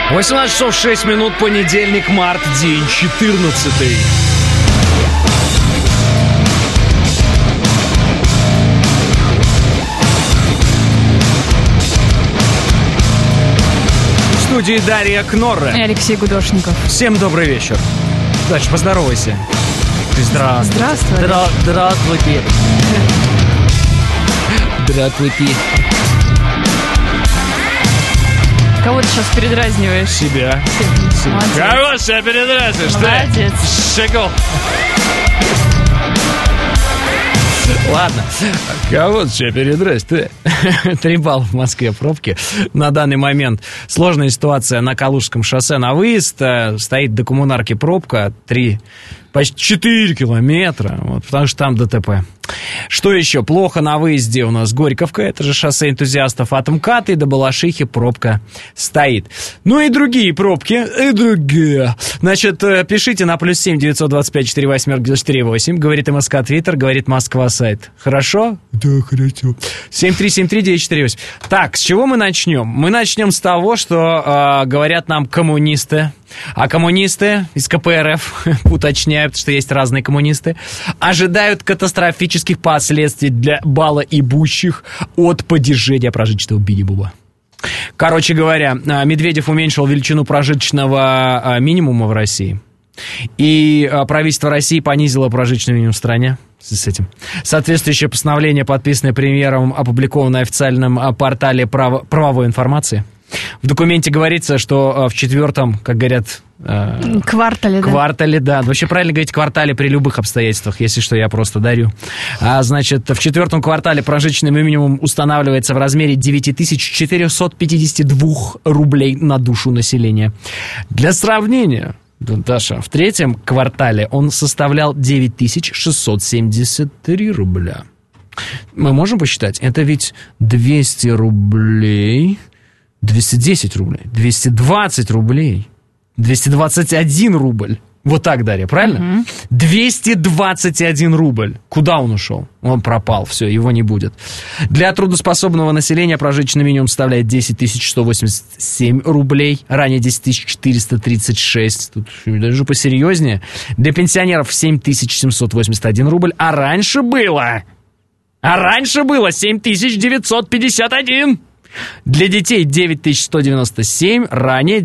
18 часов 6 минут, понедельник, март, день 14. В студии Дарья Кнорре и Алексей Гудошников. Всем добрый вечер. Дальше поздоровайся. Здравствуйте. Здравствуйте. Здравствуйте. Здравствуйте. Кого ты сейчас передразниваешь? Себя. Молодец. Кого себя передразниваешь? Молодец. Шагал. Ладно, кого ты себя передразниваешь? 3 балла в Москве пробки. На данный момент сложная ситуация на Калужском шоссе на выезд. Стоит до коммунарки пробка. Почти 4 километра, вот, потому что там ДТП. Что еще? Плохо на выезде у нас Горьковка, это же шоссе энтузиастов, от МКАДа и до Балашихи пробка стоит. Ну и другие пробки, Значит, пишите на +7 925 48 48, говорит МСК Твиттер, говорит Москва сайт. Хорошо? Да, хорошо. 7373948. Так, с чего мы начнем? Мы начнем с того, что говорят нам коммунисты. А коммунисты из КПРФ, уточняют, что есть разные коммунисты, ожидают катастрофических последствий для баллоебущих от падежения прожиточного минимума. Короче говоря, Медведев уменьшил величину прожиточного минимума в России. И правительство России понизило прожиточный минимум в стране с этим. Соответствующее постановление, подписанное премьером, опубликованное в официальном портале правовой информации. В документе говорится, что в 4-м, как говорят... Квартале, да. Вообще правильно говорить квартале при любых обстоятельствах, если что, я просто дарю. Значит, в 4-м квартале прожиточный минимум устанавливается в размере 9452 рублей на душу населения. Для сравнения, Даша, в 3-м квартале он составлял 9673 рубля. Мы можем посчитать? Это ведь 200 рублей... 210 рублей, 220 рублей, 221 рубль. Вот так, Дарья, правильно? 221 рубль. Куда он ушел? Он пропал, все, его не будет. Для трудоспособного населения прожиточный минимум составляет 10 187 рублей, ранее 10 436, тут даже посерьезнее. Для пенсионеров 7 781 рубль, а раньше было 7 951. Для детей 9197, ранее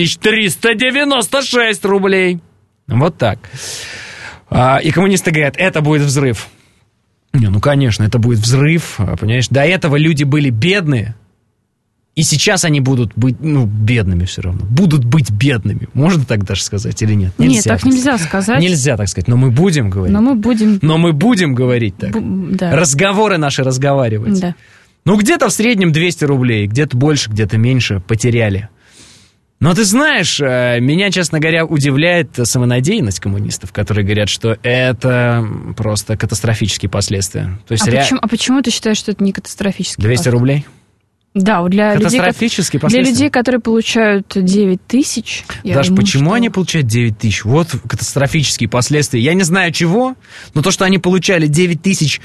9396 рублей. Вот так. И коммунисты говорят, это будет взрыв. Ну, конечно, это будет взрыв, понимаешь? До этого люди были бедные, и сейчас они будут быть, бедными все равно. Будут быть бедными. Можно так даже сказать или нет? Нет, так нельзя сказать. Нельзя так сказать, но мы будем говорить. Но мы будем говорить так. Да. Разговоры наши разговаривать. Да. Где-то в среднем 200 рублей, где-то больше, где-то меньше потеряли. Но ты знаешь, меня, честно говоря, удивляет самонадеянность коммунистов, которые говорят, что это просто катастрофические последствия. То есть почему ты считаешь, что это не катастрофические 200 рублей? Да, для людей, которые получают 9 тысяч. Даже почему они получают 9 тысяч? Вот катастрофические последствия. Я не знаю чего, но то, что они получали 9 тысяч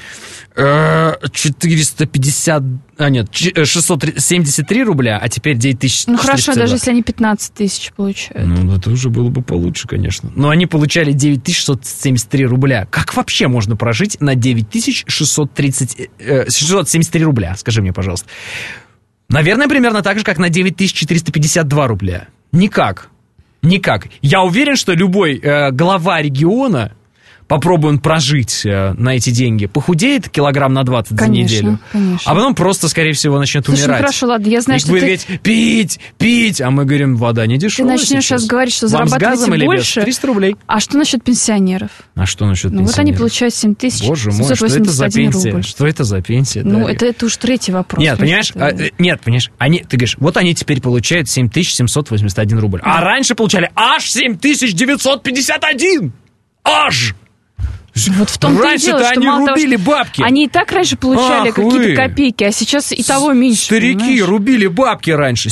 673 рубля, а теперь 9 тысяч 402. Хорошо, даже если они 15 тысяч получают. Это уже было бы получше, конечно. Но они получали 9 673 рубля. Как вообще можно прожить на 9 673 рубля? Скажи мне, пожалуйста. Наверное, примерно так же, как на 9452 рубля. Никак. Я уверен, что любой глава региона, попробует прожить на эти деньги, похудеет килограмм на 20 за неделю. Конечно. А потом просто, скорее всего, начнет умирать. Хорошо, ладно, я знаю, что будет говорить, пить, а мы говорим, вода не дешевая. Ты начнешь сейчас говорить, что зарабатываете больше. 300 рублей. А что насчет пенсионеров? Вот они получают 7781 Боже мой, что это за пенсия? рубль. Что это за пенсия? Это уж третий вопрос. Нет, понимаешь, ты говоришь, вот они теперь получают 7781 рубль. А раньше получали аж 7951! Аж! Вот в том-то и дело, что они рубили бабки. Они и так раньше получали какие-то копейки, а сейчас и того меньше. Старики, понимаешь? Рубили бабки раньше.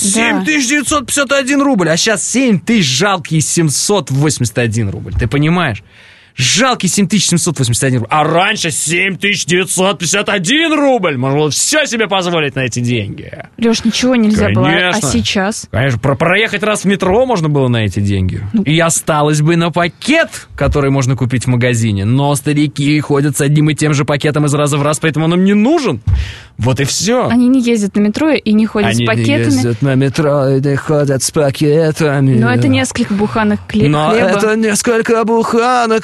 7951 рубль, а сейчас 7000 жалкие 781 рубль. Ты понимаешь? Жалкий 7781 рубль. А раньше 7951 рубль. Можно было все себе позволить на эти деньги. Леш, ничего нельзя было. А сейчас? Конечно, проехать раз в метро можно было на эти деньги. И осталось бы на пакет, который можно купить в магазине. Но старики ходят с одним и тем же пакетом из раза в раз, поэтому он им не нужен. Вот и все. Они не ездят на метро и не ходят с пакетами. Они не ездят на метро и не ходят с пакетами. Но это несколько буханок хлеба. Но это несколько буханок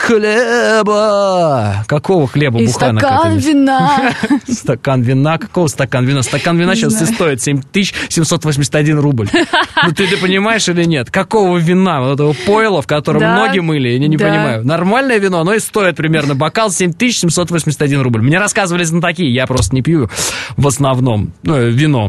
хлеба. Какого хлеба и буханок? И стакан вина. Стакан вина? Какого стакан вина? Стакан вина сейчас и стоит 7781 рубль. Ну ты понимаешь или нет? Какого вина? Вот этого пойла, в котором ноги мыли? Я не понимаю. Нормальное вино, оно и стоит примерно бокал 7781 рубль. Мне рассказывали знатоки, я просто не пью в основном вино.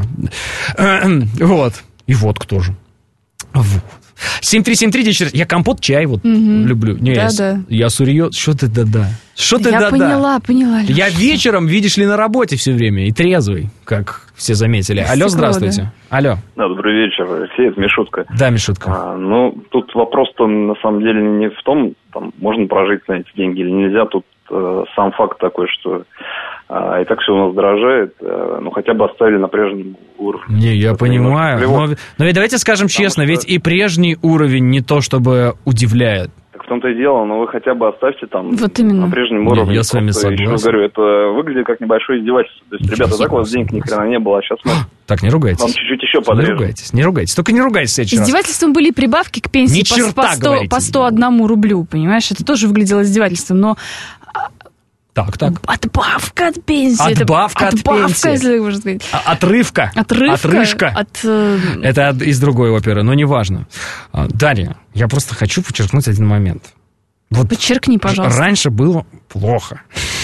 Вот. И водку тоже. Вот. 7373, я компот, чай люблю. Не, я сурьё. Что ты да-да? Что ты да-да? Я поняла. Леша. Я вечером, видишь ли, на работе все время и трезвый, как все заметили. Алло, здравствуйте. Алло. Да, добрый вечер, Алексей, это Мишутка. Да, Мишутка. Тут вопрос-то на самом деле не в том, можно прожить на эти деньги или нельзя. Тут сам факт такой, что и так все у нас дорожает, хотя бы оставили на прежнем уровне. Не, я понимаю, но ведь давайте скажем честно, ведь и прежний уровень не то чтобы удивляет. Так в том-то и дело, но вы хотя бы оставьте вот именно на прежнем уровне. Я с вами согласен. Я говорю, это выглядит как небольшое издевательство. То есть, ребята, так у вас денег ни хрена не было, а сейчас мы... Так, не ругайтесь. Вам чуть-чуть еще подрежем. Не ругайтесь. Только не ругайтесь в следующий раз. Издевательством были прибавки к пенсии по 101 рублю, понимаешь? Это тоже выглядело издевательством, но... Так. Отбавка от пенсии. Отбавка от пенсии. Если можно сказать. Отрывка. Отрыжка. Это из другой оперы, но неважно. Дарья, я просто хочу подчеркнуть один момент. Вот подчеркни, пожалуйста. Раньше было плохо.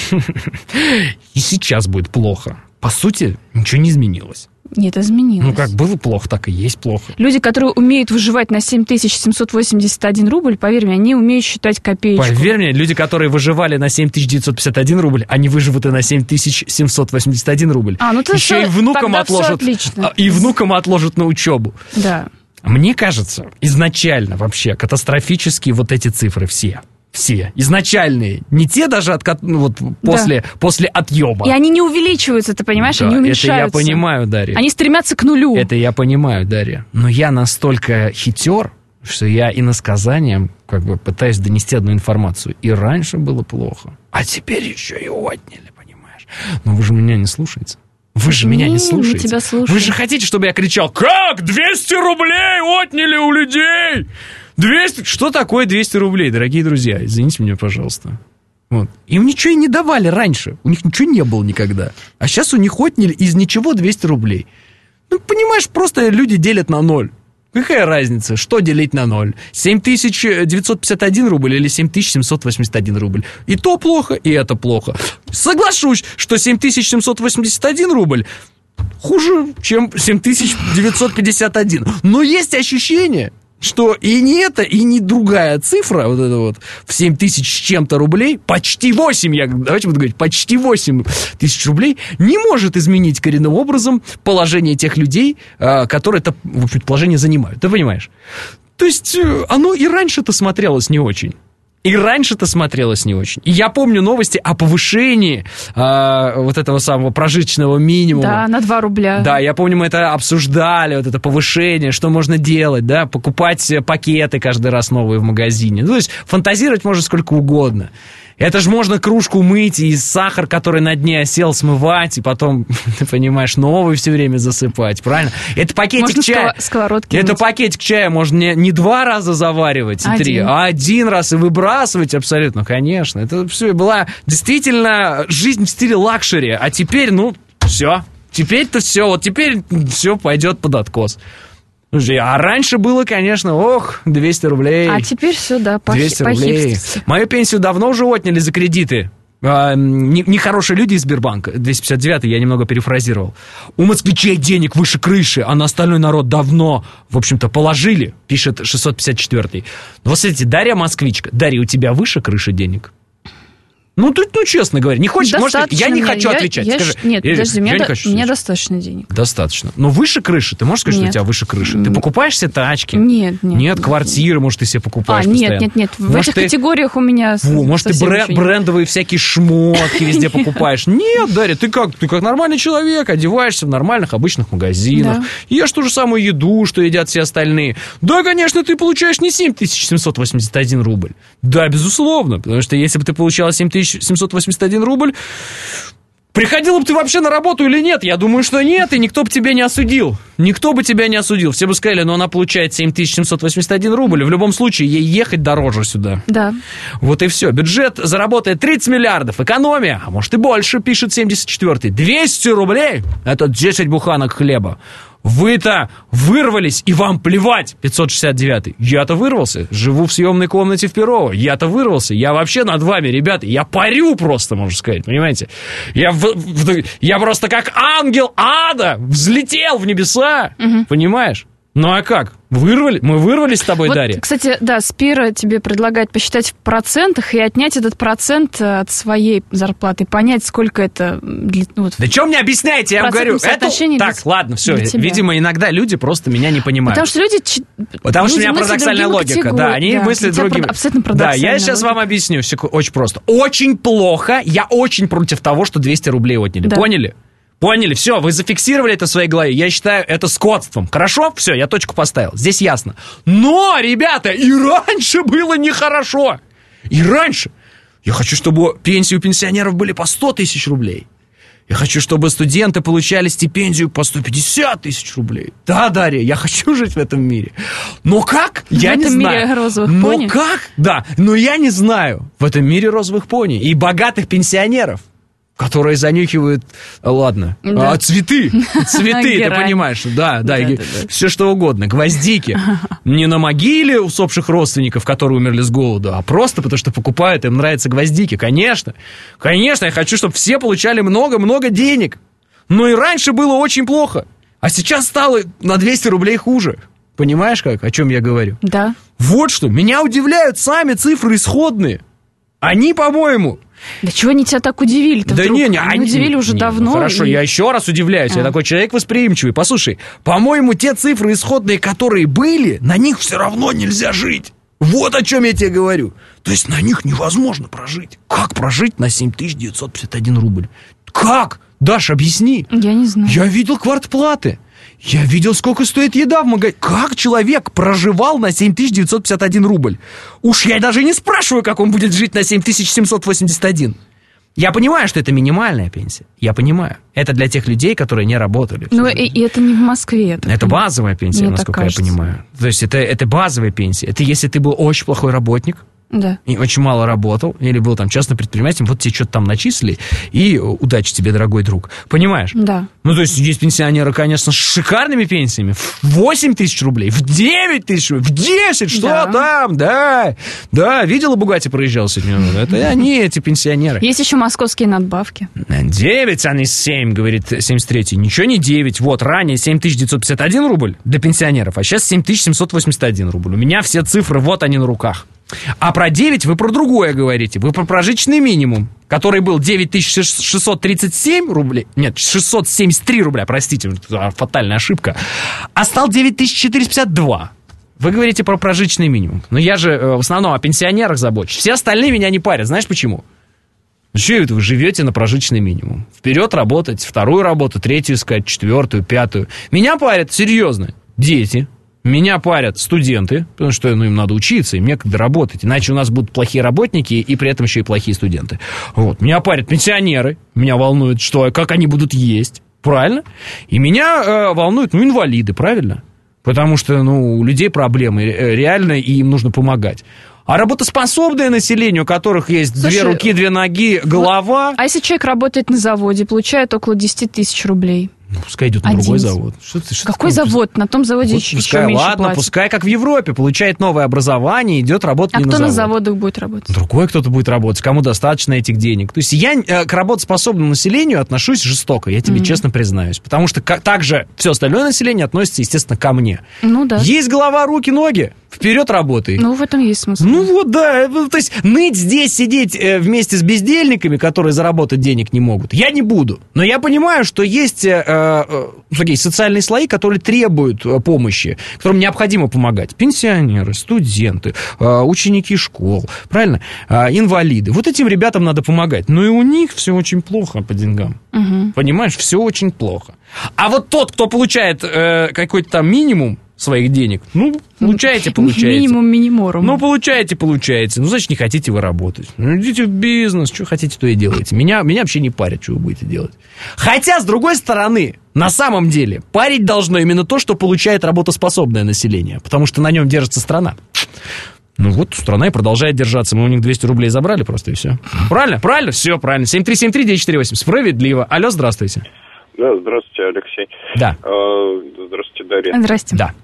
И сейчас будет плохо. По сути, ничего не изменилось. Нет, изменилось. Как было плохо, так и есть плохо. Люди, которые умеют выживать на 7781 рубль, поверь мне, они умеют считать копеечку. Поверь мне, люди, которые выживали на 7951 рубль, они выживут и на 7781 рубль. Еще и внукам отложат. И внукам отложат на учебу. Да. Мне кажется, изначально вообще катастрофические вот эти цифры все. Изначальные. Не те даже после отъеба. И они не увеличиваются, ты понимаешь? Да, они уменьшаются. Это я понимаю, Дарья. Они стремятся к нулю. Это я понимаю, Дарья. Но я настолько хитер, что я иносказанием пытаюсь донести одну информацию. И раньше было плохо. А теперь еще и отняли, понимаешь? Но вы же меня не слушаете. Вы же меня не слушаете. Мы тебя слушаем. Вы же хотите, чтобы я кричал: как? 200 рублей отняли у людей! 200? Что такое 200 рублей, дорогие друзья? Извините меня, пожалуйста. Вот. Им ничего и не давали раньше. У них ничего не было никогда. А сейчас у них отняли из ничего 200 рублей. Понимаешь, просто люди делят на ноль. Какая разница, что делить на ноль? 7951 рубль или 7781 рубль? И то плохо, и это плохо. Соглашусь, что 7781 рубль хуже, чем 7951. Но есть ощущение, что и не это, и не другая цифра, вот это вот, в 7 тысяч с чем-то рублей, почти 8, давайте буду говорить, почти 8 тысяч рублей, не может изменить коренным образом положение тех людей, которые это, в общем, положение занимают. Ты понимаешь? То есть, оно и раньше-то смотрелось не очень. И я помню новости о повышении вот этого самого прожиточного минимума. Да, на 2 рубля. Да, я помню, мы это обсуждали, вот это повышение, что можно делать, да, покупать пакеты каждый раз новые в магазине. То есть фантазировать можно сколько угодно. Это же можно кружку мыть и сахар, который на дне осел, смывать, и потом, ты понимаешь, новый все время засыпать, правильно? Это пакетик чая. Это пакетик чая можно не 2 раза заваривать, и 3, а 1 раз и выбрасывать абсолютно, конечно. Это все была действительно жизнь в стиле лакшери, а теперь, все. Теперь-то все, вот теперь все пойдет под откос. А раньше было, конечно, 200 рублей. А теперь все, да, 200 рублей. Мою пенсию давно уже отняли за кредиты. Нехорошие люди из Сбербанка. 259-й, я немного перефразировал. У москвичей денег выше крыши, а на остальной народ давно, в общем-то, положили, пишет 654-й. Вот смотрите, Дарья москвичка. Дарья, у тебя выше крыши денег? Ну, ты, честно говоря, не хочешь, может, я не хочу отвечать. Скажи, нет, подожди, мне достаточно денег. Достаточно. Но выше крыши, ты можешь сказать, что у тебя выше крыши? Ты покупаешь себе тачки? Нет, квартиры, может, ты себе покупаешь постоянно? Нет, в этих категориях у меня может, ты брендовые всякие шмотки везде покупаешь? Нет, Дарья, ты как нормальный человек, одеваешься в нормальных обычных магазинах, ешь ту же самую еду, что едят все остальные. Да, конечно, ты получаешь не 7781 рубль. Да, безусловно, потому что если бы ты получала 7781 рубль, приходила бы ты вообще на работу или нет? Я думаю, что нет, и никто бы тебя не осудил. Никто бы тебя не осудил. Все бы сказали, она получает 7781 рубль, в любом случае ей ехать дороже сюда. Да. Вот и все. Бюджет заработает 30 миллиардов. Экономия, а может и больше, пишет 74-й. 200 рублей – это 10 буханок хлеба. Вы-то вырвались, и вам плевать, 569-й. Я-то вырвался, живу в съемной комнате в Перово. Я-то вырвался, я вообще над вами, ребята. Я парю просто, можно сказать, понимаете? Я просто как ангел ада взлетел в небеса, понимаешь? Ну а как? Мы вырвались с тобой, Дарья. Кстати, да, Спира тебе предлагает посчитать в процентах и отнять этот процент от своей зарплаты, понять, сколько это... Да что мне объясняете, я вам говорю. Так, ладно, все. Видимо, иногда люди просто меня не понимают. Потому что Потому что у меня парадоксальная логика. Да, они мыслят другими. Абсолютно парадоксальная. Да, я сейчас вам объясню. Очень просто. Очень плохо. Я очень против того, что 200 рублей отняли. Поняли? Поняли? Все, вы зафиксировали это в своей голове. Я считаю это скотством. Хорошо? Все, я точку поставил. Здесь ясно. Но, ребята, и раньше было нехорошо. И раньше. Я хочу, чтобы пенсии у пенсионеров были по 100 тысяч рублей. Я хочу, чтобы студенты получали стипендию по 150 тысяч рублей. Да, Дарья, я хочу жить в этом мире. Но как? Я не знаю. В этом мире розовых пони? Но как? Да, но я не знаю. В этом мире розовых пони и богатых пенсионеров, которые занюхивают, цветы, ты понимаешь, да, все что угодно, гвоздики, не на могиле усопших родственников, которые умерли с голоду, а просто потому что покупают, им нравятся гвоздики, конечно, я хочу, чтобы все получали много-много денег, но и раньше было очень плохо, а сейчас стало на 200 рублей хуже. Понимаешь, о чем я говорю? Да. Вот что, меня удивляют сами цифры исходные, они, по-моему... Да чего они тебя так удивили-то вдруг? Они удивили уже давно. Хорошо, я еще раз удивляюсь. Я такой человек восприимчивый. Послушай, по-моему, те цифры исходные, которые были, на них все равно нельзя жить. Вот о чем я тебе говорю. То есть на них невозможно прожить. Как прожить на 7951 рубль? Как? Даш, объясни. Я не знаю. Я видел квартплаты. Я видел, сколько стоит еда в магазине. Как человек проживал на 7951 рубль? Уж я даже не спрашиваю, как он будет жить на 7781. Я понимаю, что это минимальная пенсия. Я понимаю. Это для тех людей, которые не работали. Ну, и это не в Москве. Это базовая пенсия, насколько я понимаю. То есть это базовая пенсия. Это если ты был очень плохой работник, да, и очень мало работал, или был там частным предпринимателем, вот тебе что-то там начислили, и удачи тебе, дорогой друг. Понимаешь? Да. Ну, то есть есть пенсионеры, конечно, с шикарными пенсиями, в 8 тысяч рублей, в 9 тысяч рублей, в 10, что там, да, видела, Бугатти проезжал сегодня, это они, эти пенсионеры. Есть еще московские надбавки. 9, а не 7, говорит 73-й, ничего не 9, вот, ранее 7951 рубль для пенсионеров, а сейчас 7781 рубль. У меня все цифры, вот они на руках. А про 9 вы про другое говорите. Вы про прожиточный минимум, который был 9637 рублей. Нет, 673 рубля, простите, фатальная ошибка. А стал 9452. Вы говорите про прожиточный минимум. Но я же в основном о пенсионерах забочусь. Все остальные меня не парят. Знаешь почему? Что это вы живете на прожиточный минимум? Вперед работать, вторую работу, третью искать, четвертую, пятую. Меня парят, серьезно, дети. Меня парят студенты, потому что им надо учиться, им некогда работать. Иначе у нас будут плохие работники и при этом еще и плохие студенты. Вот. Меня парят пенсионеры, меня волнует, как они будут есть, правильно? И меня волнуют, инвалиды, правильно? Потому что, у людей проблемы реально, и им нужно помогать. А работоспособное население, у которых есть 2 руки, 2 ноги, голова... А если человек работает на заводе, получает около 10 тысяч рублей? Пускай идет на другой завод. Какой завод? На том заводе еще меньше платят. Пускай, как в Европе, получает новое образование, идет работать не на завод. А кто на заводах будет работать? Другой кто-то будет работать, кому достаточно этих денег. То есть я к работоспособному населению отношусь жестоко, я тебе честно признаюсь. Потому что также все остальное население относится, естественно, ко мне. Ну да. Есть голова, руки, ноги. вперед работай. Ну, в этом есть смысл. Ну вот, да, то есть ныть здесь, сидеть вместе с бездельниками, которые заработать денег не могут, я не буду. Но я понимаю, что есть такие социальные слои, которые требуют помощи, которым необходимо помогать. Пенсионеры, студенты, ученики школ, правильно? Инвалиды. Вот этим ребятам надо помогать. Но и у них все очень плохо по деньгам. Понимаешь, все очень плохо. А вот тот, кто получает какой-то там минимум своих денег, ну, получаете. Минимум миниморум. Ну, получаете. Ну, значит, не хотите вы работать. Ну, идите в бизнес, что хотите, то и делаете. Меня вообще не парит, что вы будете делать. Хотя, с другой стороны, на самом деле, парить должно именно то, что получает работоспособное население, потому что на нем держится страна. Ну вот, страна и продолжает держаться. Мы у них 200 рублей забрали просто, и все. Правильно? Все правильно. 7373948. Справедливо. Алло, здравствуйте. Да, здравствуйте, Алексей. Да. Здравствуйте, Дарья. Здрасте. Да.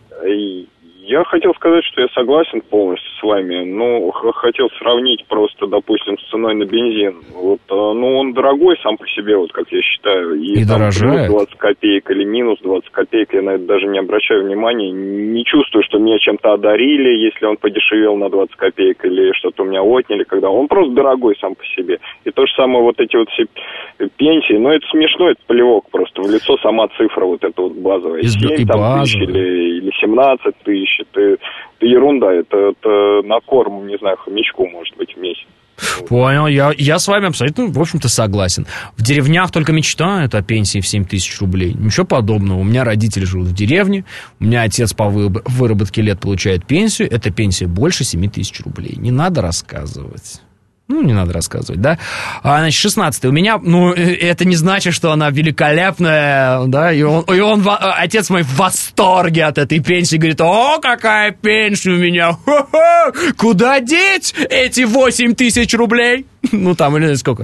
Я хотел сказать, что я согласен полностью с вами, но хотел сравнить просто, допустим, с ценой на бензин. Вот, ну, он дорогой сам по себе, вот как я считаю. И там дорожает. Плюс 20 копеек или минус 20 копеек, я на это даже не обращаю внимания. Не чувствую, что меня чем-то одарили, если он подешевел на 20 копеек, или что-то у меня отняли, когда он просто дорогой сам по себе. И то же самое вот эти вот все пенсии, но это смешно, это плевок просто в лицо, сама цифра вот эта вот базовая. 7 там, тысяч или 17 тысяч. Это ерунда, это на корм, не знаю, хомячку, может быть, в месяц. Понял, я с вами абсолютно, в общем-то, согласен. В деревнях только мечтают о пенсии в 7 тысяч рублей. Ничего подобного. У меня родители живут в деревне, у меня отец по выработке лет получает пенсию, эта пенсия больше 7 тысяч рублей. Не надо рассказывать. Ну, не надо рассказывать, да? Значит, 16-й. У меня, ну, это не значит, что она великолепная, да? И он, отец мой в восторге от этой пенсии. Говорит, о, какая пенсия у меня! Хо-хо! Куда деть эти 8 тысяч рублей? Ну, там, или сколько?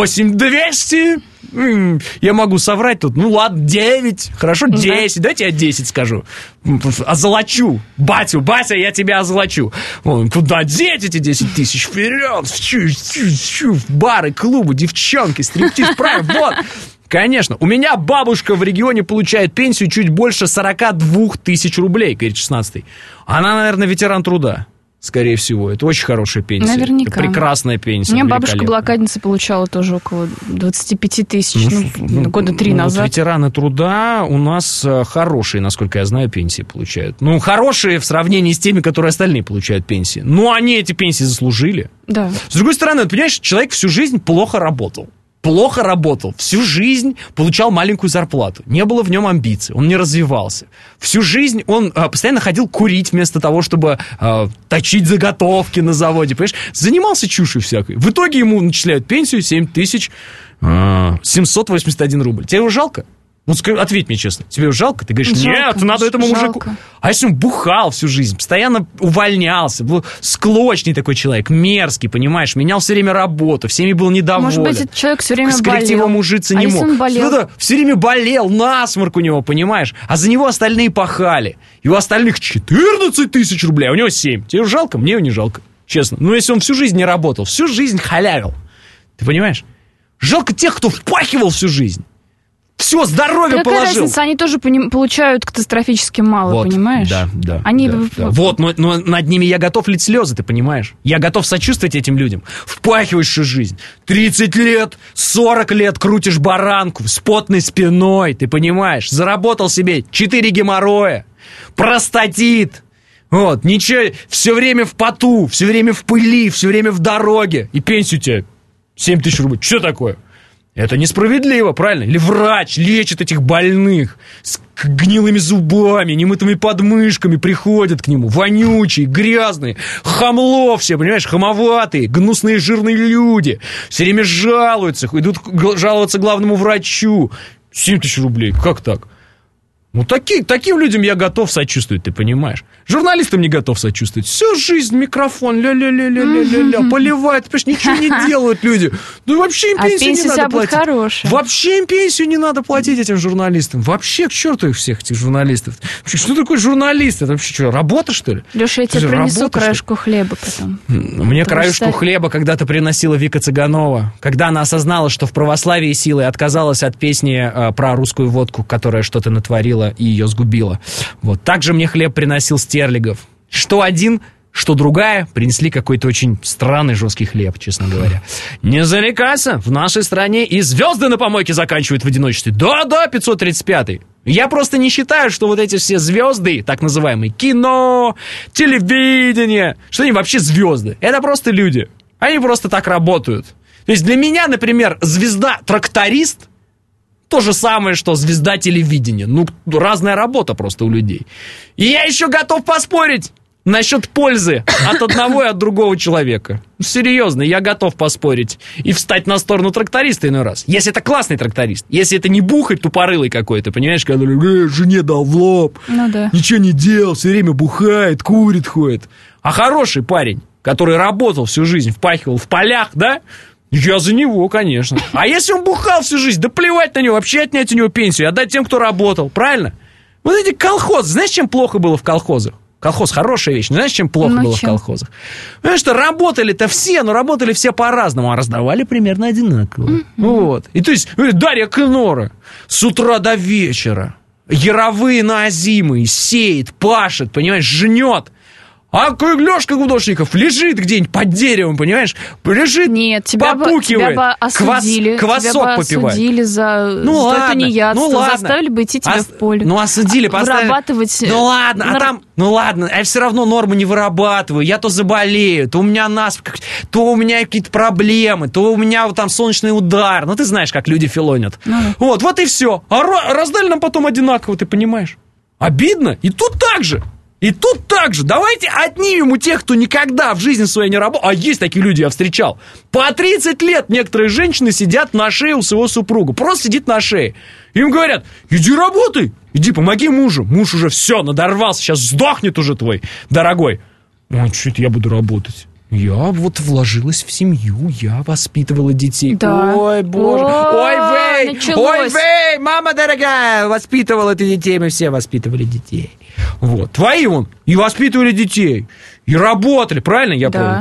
8200? Я могу соврать тут. Ну, ладно, 9. Хорошо, 10. Дайте я 10 скажу. Озолочу. Батя, я тебя озолочу. Куда деть эти 10 тысяч? Вперед! В бары, клубы, девчонки, стриптиз, правильно, вот. Конечно. У меня бабушка в регионе получает пенсию чуть больше 42 тысяч рублей, говорит 16-й. Она, наверное, ветеран труда. Скорее всего. Это очень хорошая пенсия. Наверняка. Это прекрасная пенсия. У меня бабушка-блокадница получала тоже около 25 тысяч, года 3 назад. Вот ветераны труда у нас хорошие, насколько я знаю, пенсии получают. Ну, хорошие в сравнении с теми, которые остальные получают пенсии. Но они эти пенсии заслужили. Да. С другой стороны, понимаешь, человек всю жизнь плохо работал. Всю жизнь получал маленькую зарплату. Не было в нем амбиций, он не развивался. Всю жизнь он постоянно ходил курить вместо того, чтобы точить заготовки на заводе, понимаешь? Занимался чушью всякой. В итоге ему начисляют пенсию 7781 рубль. Тебе его жалко? Вот ответь мне честно, тебе его жалко? Ты говоришь, нет, надо этому мужику. А если он бухал всю жизнь, постоянно увольнялся, был склочный такой человек, мерзкий, понимаешь, менял все время работу, всеми был недоволен. Может быть, этот человек все время болел. С коллективом ужиться не мог. Он болел? Ну да, все время болел, насморк у него, понимаешь, а за него остальные пахали. И у остальных 14 тысяч рублей, а у него 7. Тебе его жалко? Мне его не жалко, честно. Ну, если он всю жизнь не работал, всю жизнь халявил, ты понимаешь? Жалко тех, кто впахивал всю жизнь. Все, здоровье положил. Какая разница, они тоже получают катастрофически мало, вот, понимаешь? Да. Они... Да. Вот, но над ними я готов лить слезы, ты понимаешь? Я готов сочувствовать этим людям. Впахиваешь всю жизнь. 30 лет, 40 лет крутишь баранку с потной спиной, ты понимаешь? Заработал себе 4 геморроя, простатит. Вот, ничего, все время в поту, все время в пыли, все время в дороге. И пенсию тебе 7 тысяч рублей. Что такое? Это несправедливо, правильно? Или врач лечит этих больных с гнилыми зубами, немытыми подмышками, приходят к нему, вонючие, грязные, хамло все, понимаешь, хамоватые, гнусные жирные люди, все время жалуются, идут жаловаться главному врачу. 7 тысяч рублей, как так? Ну, таким людям я готов сочувствовать, ты понимаешь? Журналистам не готов сочувствовать. Всю жизнь микрофон, ля-ля-ля-ля-ля-ля, поливает, понимаешь, ничего не делают люди. Ну, вообще им пенсию не надо платить. Хорошая. Вообще им пенсию не надо платить этим журналистам. Вообще, к черту их всех, этих журналистов. Вообще, что такое журналист? Это вообще что, работа, что ли? Леша, я тебе принесу краешку хлеба потом. Мне краешку хлеба когда-то приносила Вика Цыганова, когда она осознала, что в православии силой отказалась от песни про русскую водку, которая что-то натворила и ее сгубила. Вот. Также мне хлеб приносил Стерлигов. Что один, что другая принесли какой-то очень странный жесткий хлеб, честно говоря. Не зарекайся, в нашей стране и звезды на помойке заканчивают в одиночестве. Да-да, 535-й. Я просто не считаю, что вот эти все звезды, так называемые, кино, телевидение, что они вообще звезды. Это просто люди. Они просто так работают. То есть для меня, например, звезда-тракторист то же самое, что звезда телевидения. Ну, разная работа просто у людей. И я еще готов поспорить насчет пользы от одного и от другого человека. Серьезно, я готов поспорить и встать на сторону тракториста иной раз. Если это классный тракторист, если это не бухарь тупорылый какой-то, понимаешь, когда жене дал в лоб, ничего не делал, все время бухает, курит, ходит. А хороший парень, который работал всю жизнь, впахивал в полях, да? Я за него, конечно. А если он бухал всю жизнь, да плевать на него, вообще отнять у него пенсию, отдать тем, кто работал, правильно? Вот эти колхозы, знаешь, чем плохо было в колхозах? Колхоз хорошая вещь, но знаешь, чем плохо было в колхозах? Потому что работали-то все, но работали все по-разному, а раздавали примерно одинаково. Вот. И то есть Дарья Кнора с утра до вечера яровые на озимые сеет, пашет, понимаешь, жнет. А Лёшка Гудошников лежит где-нибудь под деревом, понимаешь? Лежит, нет, попукивает. Тебя бы осудили. Квасок попивает. Осудили за что-то неядство. Заставили бы идти тебя в поле. Ну, осудили, поставили. Вырабатывать... Ну, ладно, ну, ладно, я все равно норму не вырабатываю. Я то заболею, то у меня то у меня какие-то проблемы, то у меня там солнечный удар. Ну, ты знаешь, как люди филонят. Вот и все. А раздали нам потом одинаково, ты понимаешь? Обидно. И тут так же. Давайте отнимем у тех, кто никогда в жизни своей не работал. А есть такие люди, я встречал. По 30 лет некоторые женщины сидят на шее у своего супруга. Просто сидит на шее. Им говорят, иди работай, иди помоги мужу. Муж уже все, надорвался, сейчас сдохнет уже твой дорогой. Ой, что это я буду работать? Я вот вложилась в семью, я воспитывала детей. Да. Ой, боже. Ой, вей, мама дорогая, воспитывала ты детей, мы все воспитывали детей. Вот, твои вон и воспитывали детей, и работали, правильно я помню?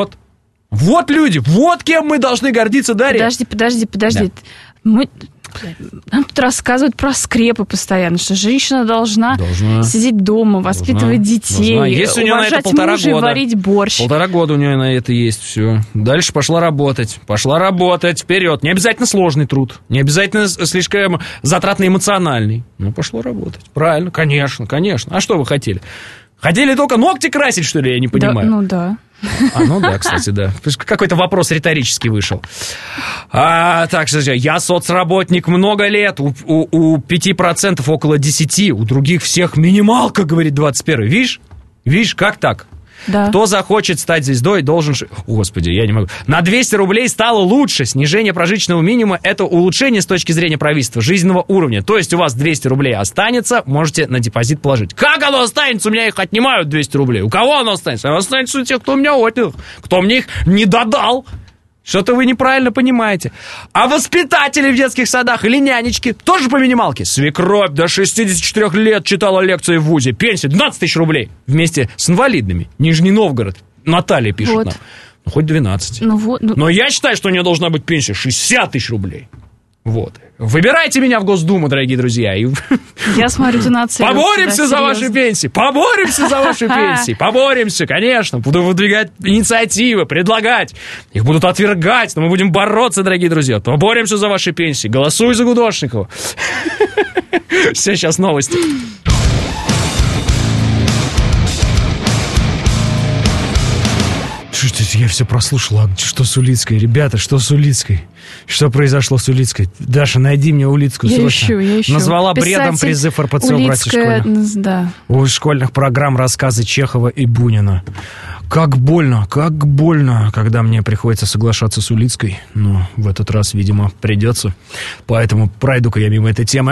Вот люди, вот кем мы должны гордиться, Дарья. Подожди. Да. Нам тут рассказывают про скрепы постоянно, что женщина должна сидеть дома, воспитывать детей, Если у нее уважать на это мужа и варить борщ. 1,5 года у нее на это есть, все. Дальше пошла работать, вперед. Не обязательно сложный труд, не обязательно слишком затратный эмоциональный. Ну, пошло работать. Правильно, конечно. А что вы хотели? Хотели только ногти красить, что ли, я не понимаю? Да. Ну да, кстати, да. Какой-то вопрос риторический вышел. Так, я соцработник много лет, у 5% около 10%, у других всех минималка, говорит 21-й. Видишь, как так? Да. Кто захочет стать звездой, должен... Господи, я не могу. На 200 рублей стало лучше. Снижение прожиточного минимума – это улучшение с точки зрения правительства, жизненного уровня. То есть у вас 200 рублей останется, можете на депозит положить. Как оно останется? У меня их отнимают 200 рублей. У кого оно останется? Оно останется у тех, кто у меня отнял, кто мне их не додал. Что-то вы неправильно понимаете. А воспитатели в детских садах или нянечки тоже по минималке. Свекровь до 64 лет читала лекции в вузе. Пенсия 12 тысяч рублей. Вместе с инвалидными. Нижний Новгород. Наталья пишет нам. Ну, хоть 12. Но я считаю, что у нее должна быть пенсия 60 тысяч рублей. Вот. Выбирайте меня в Госдуму, дорогие друзья. Я смотрю, ты нацелился. Поборемся за ваши пенсии. Поборемся, конечно. Буду выдвигать инициативы, предлагать. Их будут отвергать, но мы будем бороться, дорогие друзья. Поборемся за ваши пенсии. Голосуй за Гудошникова. Все, сейчас новости. Я все прослушал. А что с Улицкой? Ребята, что с Улицкой? Что произошло с Улицкой? Даша, найди мне Улицкую срочно. Я ищу. Назвала бредом призыв РПЦ убрать из школьных. Да. У школьных программ рассказы Чехова и Бунина. Как больно, когда мне приходится соглашаться с Улицкой. Но в этот раз, видимо, придется. Поэтому пройду-ка я мимо этой темы.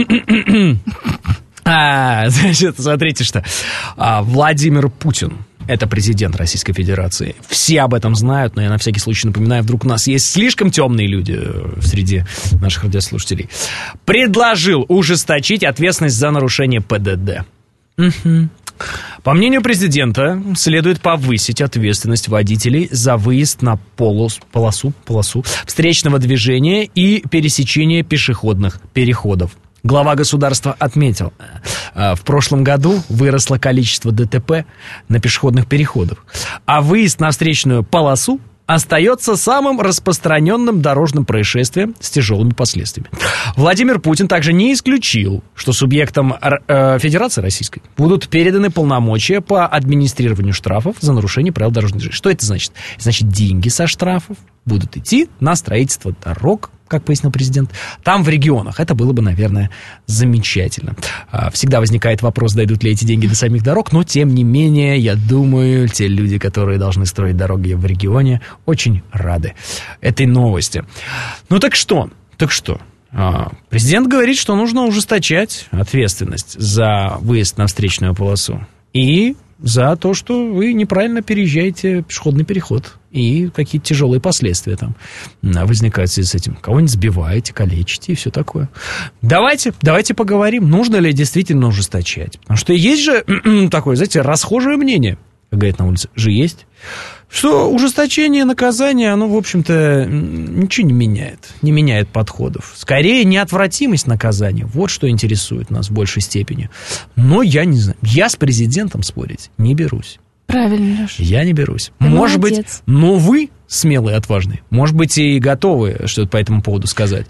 Значит, смотрите, что Владимир Путин. Это президент Российской Федерации. Все об этом знают, но я на всякий случай напоминаю, вдруг у нас есть слишком темные люди среди наших радиослушателей. Предложил ужесточить ответственность за нарушение ПДД. По мнению президента, следует повысить ответственность водителей за выезд на полосу встречного движения и пересечение пешеходных переходов. Глава государства отметил, в прошлом году выросло количество ДТП на пешеходных переходах, а выезд на встречную полосу остается самым распространенным дорожным происшествием с тяжелыми последствиями. Владимир Путин также не исключил, что субъектам Федерации Российской будут переданы полномочия по администрированию штрафов за нарушение правил дорожного движения. Что это значит? Значит, деньги со штрафов будут идти на строительство дорог, как пояснил президент, там в регионах. Это было бы, наверное, замечательно. Всегда возникает вопрос, дойдут ли эти деньги до самих дорог, но, тем не менее, я думаю, те люди, которые должны строить дороги в регионе, очень рады этой новости. Ну так что? Президент говорит, что нужно ужесточать ответственность за выезд на встречную полосу и за то, что вы неправильно переезжаете пешеходный переход. И какие-то тяжелые последствия там возникают в связи с этим. Кого-нибудь сбиваете, калечите и все такое. Давайте поговорим, нужно ли действительно ужесточать. Потому что есть же такое, знаете, расхожее мнение, как говорят на улице, же есть, что ужесточение наказания, оно, в общем-то, ничего не меняет подходов. Скорее, неотвратимость наказания, вот что интересует нас в большей степени. Но я не знаю, я с президентом спорить не берусь. Правильно, Леша. Я не берусь. Ты может молодец. быть, но вы смелые, отважные. Может быть, и готовы что-то по этому поводу сказать.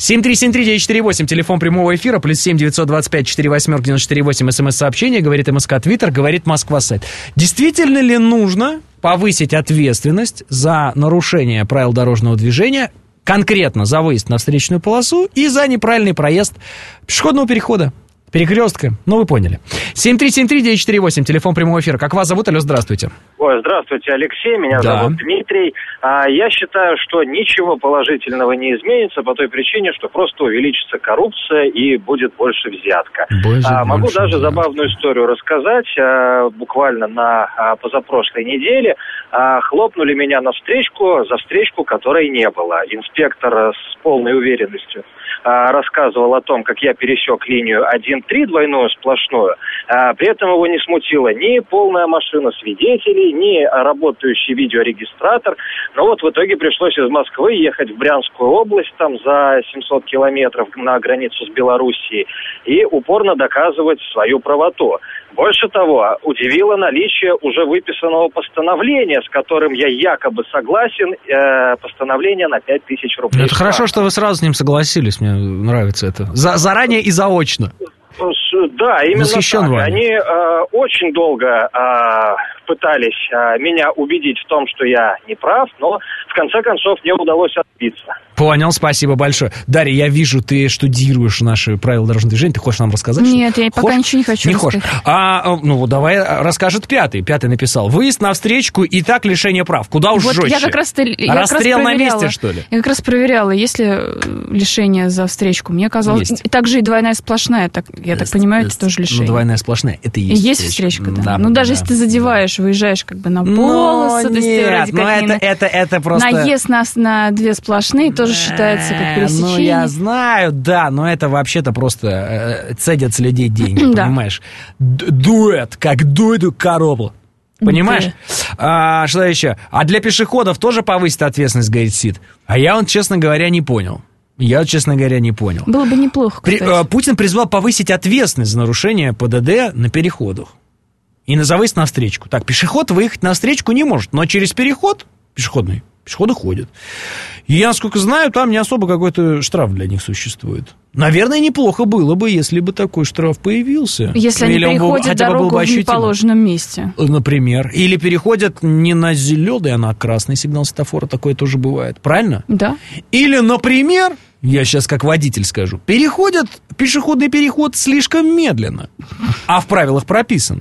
7373948, телефон прямого эфира, +7 925 48 948, смс-сообщение, говорит МСК Твиттер, говорит Москва сайт. Действительно ли нужно повысить ответственность за нарушение правил дорожного движения, конкретно за выезд на встречную полосу и за неправильный проезд пешеходного перехода? Перекрестка, ну вы поняли. 7373948, телефон прямого эфира. Как вас зовут? Алло, здравствуйте. Ой, здравствуйте, Алексей, меня зовут Дмитрий. Я считаю, что ничего положительного не изменится по той причине, что просто увеличится коррупция и будет больше взятка. Могу даже забавную историю рассказать. Буквально на позапрошлой неделе хлопнули меня за встречку, которой не было. Инспектор с полной уверенностью рассказывал о том, как я пересек линию 1-3, двойную сплошную. При этом его не смутила ни полная машина свидетелей, ни работающий видеорегистратор. Но вот в итоге пришлось из Москвы ехать в Брянскую область, там за 700 километров на границу с Белоруссией, и упорно доказывать свою правоту. Больше того, удивило наличие уже выписанного постановления, с которым я якобы согласен, постановление на 5000 рублей. Это хорошо, что вы сразу с ним согласились, мне нравится это. Заранее и заочно. Да, именно Восхищен так. вами. Они очень долго пытались меня убедить в том, что я не прав, но в конце концов мне удалось отбиться. Понял, спасибо большое. Дарья, я вижу, ты штудируешь наши правила дорожного движения. Ты хочешь нам рассказать? Нет, я пока ничего не хочу рассказать. Ну, давай расскажет Пятый. Пятый написал. Выезд на встречку и так лишение прав. Куда уж жестче. Я как раз расстрел на месте, что ли? Я как раз проверяла, есть ли лишение за встречку. Мне казалось... Есть. И также и двойная сплошная, я так понимаю, это тоже лишение. Ну, двойная сплошная, это и есть встречка. Есть встречка, да. Ну, даже если ты задеваешь, выезжаешь как бы на полосу, то есть это просто... Наезд на две сплошные тоже считается как пересечение. Ну, я знаю, да, но это вообще-то просто цедят с людей деньги, понимаешь? Дуэт, как дует коробу. Понимаешь? Что еще? А для пешеходов тоже повысит ответственность, говорит Сид. А я, честно говоря, не понял. Было бы неплохо, кстати. Путин призвал повысить ответственность за нарушение ПДД на переходах. И за выезд на встречку. Так, пешеход выехать на встречку не может, но через переход пешеходы ходят. И я, насколько знаю, там не особо какой-то штраф для них существует. Наверное, неплохо было бы, если бы такой штраф появился. Если они переходят дорогу в неположенном месте. Например. Или переходят не на зеленый, а на красный сигнал светофора. Такое тоже бывает. Правильно? Да. Или, например, я сейчас как водитель скажу, переходят пешеходный переход слишком медленно. А в правилах прописано.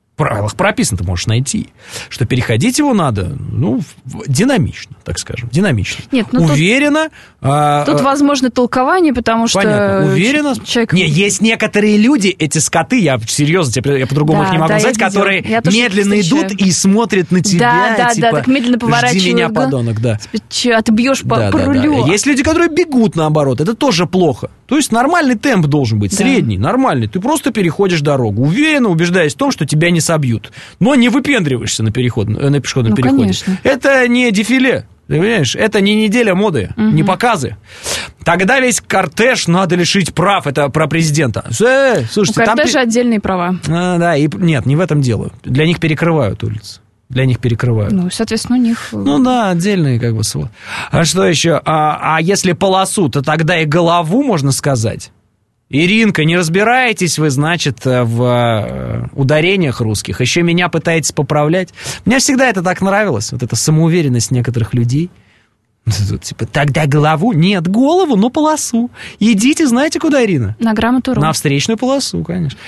Ты можешь найти, что переходить его надо, динамично, так скажем, динамично. Нет, уверенно. Тут возможно толкование, потому что... Понятно, уверенно. Человек... Есть некоторые люди, эти скоты, я серьезно, я по-другому их не могу назвать, которые медленно идут и смотрят на тебя. Да, так медленно поворачивают. Жди меня, подонок, да. А ты бьешь по рулю. Да. Есть люди, которые бегут наоборот, это тоже плохо. То есть нормальный темп должен быть, средний, нормальный. Ты просто переходишь дорогу, уверенно убеждаясь в том, что тебя не собьют. Но не выпендриваешься на пешеходном переходе. Конечно. Это не дефиле. Ты понимаешь, это не неделя моды, не показы. Тогда весь кортеж надо лишить прав. Это про президента. Слушайте, у кортежа отдельные права. Да, и нет, не в этом дело. Для них перекрывают улицы. Для них перекрывают. Ну, соответственно, у них... Ну да, отдельные как бы. А что еще? А если полосу, то тогда и голову, можно сказать. Иринка, не разбираетесь вы, значит, в ударениях русских. Еще меня пытаетесь поправлять. Мне всегда это так нравилось. Вот эта самоуверенность некоторых людей. Типа, тогда голову? Нет, голову, но полосу. Идите, знаете, куда, Ирина? На грамоту.ру. На встречную полосу, конечно.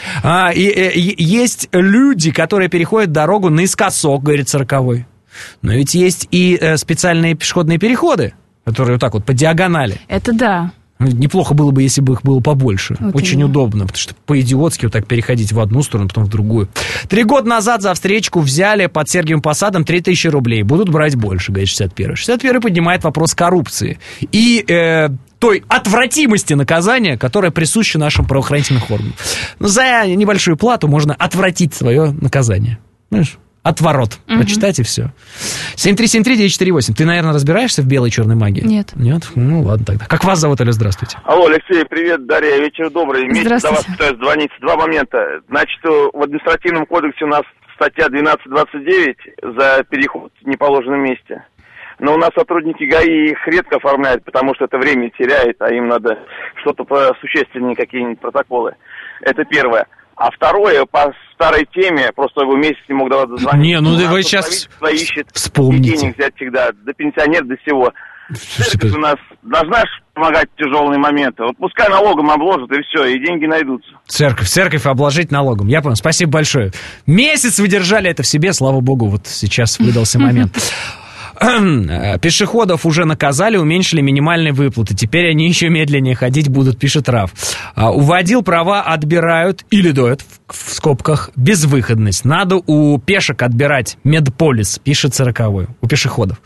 Есть люди, которые переходят дорогу наискосок, говорит 40-й. Но ведь есть и специальные пешеходные переходы, которые вот так вот по диагонали. Это да. Неплохо было бы, если бы их было побольше. Вот очень именно. удобно, потому что по-идиотски вот так переходить в одну сторону, потом в другую. 3 года назад за встречку взяли под Сергиевым Посадом 3000 рублей. Будут брать больше, говорит 61-й. 61-й поднимает вопрос коррупции и той отвратимости наказания, которая присуща нашим правоохранительным органам. За небольшую плату можно отвратить свое наказание. Понимаешь? Отворот. Прочитайте все. 7373948. Ты, наверное, разбираешься в белой и черной магии? Нет. Нет? Ну, ладно тогда. Как вас зовут, Алло, здравствуйте. Алло, Алексей, привет, Дарья, вечер добрый. Месяц до вас пытаюсь звонить. 2 момента. Значит, в административном кодексе у нас статья 1229 за переход в неположенном месте. Но у нас сотрудники ГАИ их редко оформляют, потому что это время теряет, а им надо что-то посущественнее, какие-нибудь протоколы. Это первое. А второе, по старой теме, просто его месяц не мог до вас дозвонить. Не, ну вы сейчас вспомните. Денег взять всегда, до пенсионеров, до всего. Церковь у нас должна помогать в тяжелые моменты. Вот пускай налогом обложат, и все, и деньги найдутся. Церковь обложить налогом. Я понял, спасибо большое. Месяц вы держали это в себе, слава богу, вот сейчас выдался момент. Пешеходов уже наказали, уменьшили минимальные выплаты. Теперь они еще медленнее ходить будут, пишет Раф. У водил права отбирают или дают, в скобках, безвыходность. Надо у пешек отбирать медполис, пишет 40-й, у пешеходов.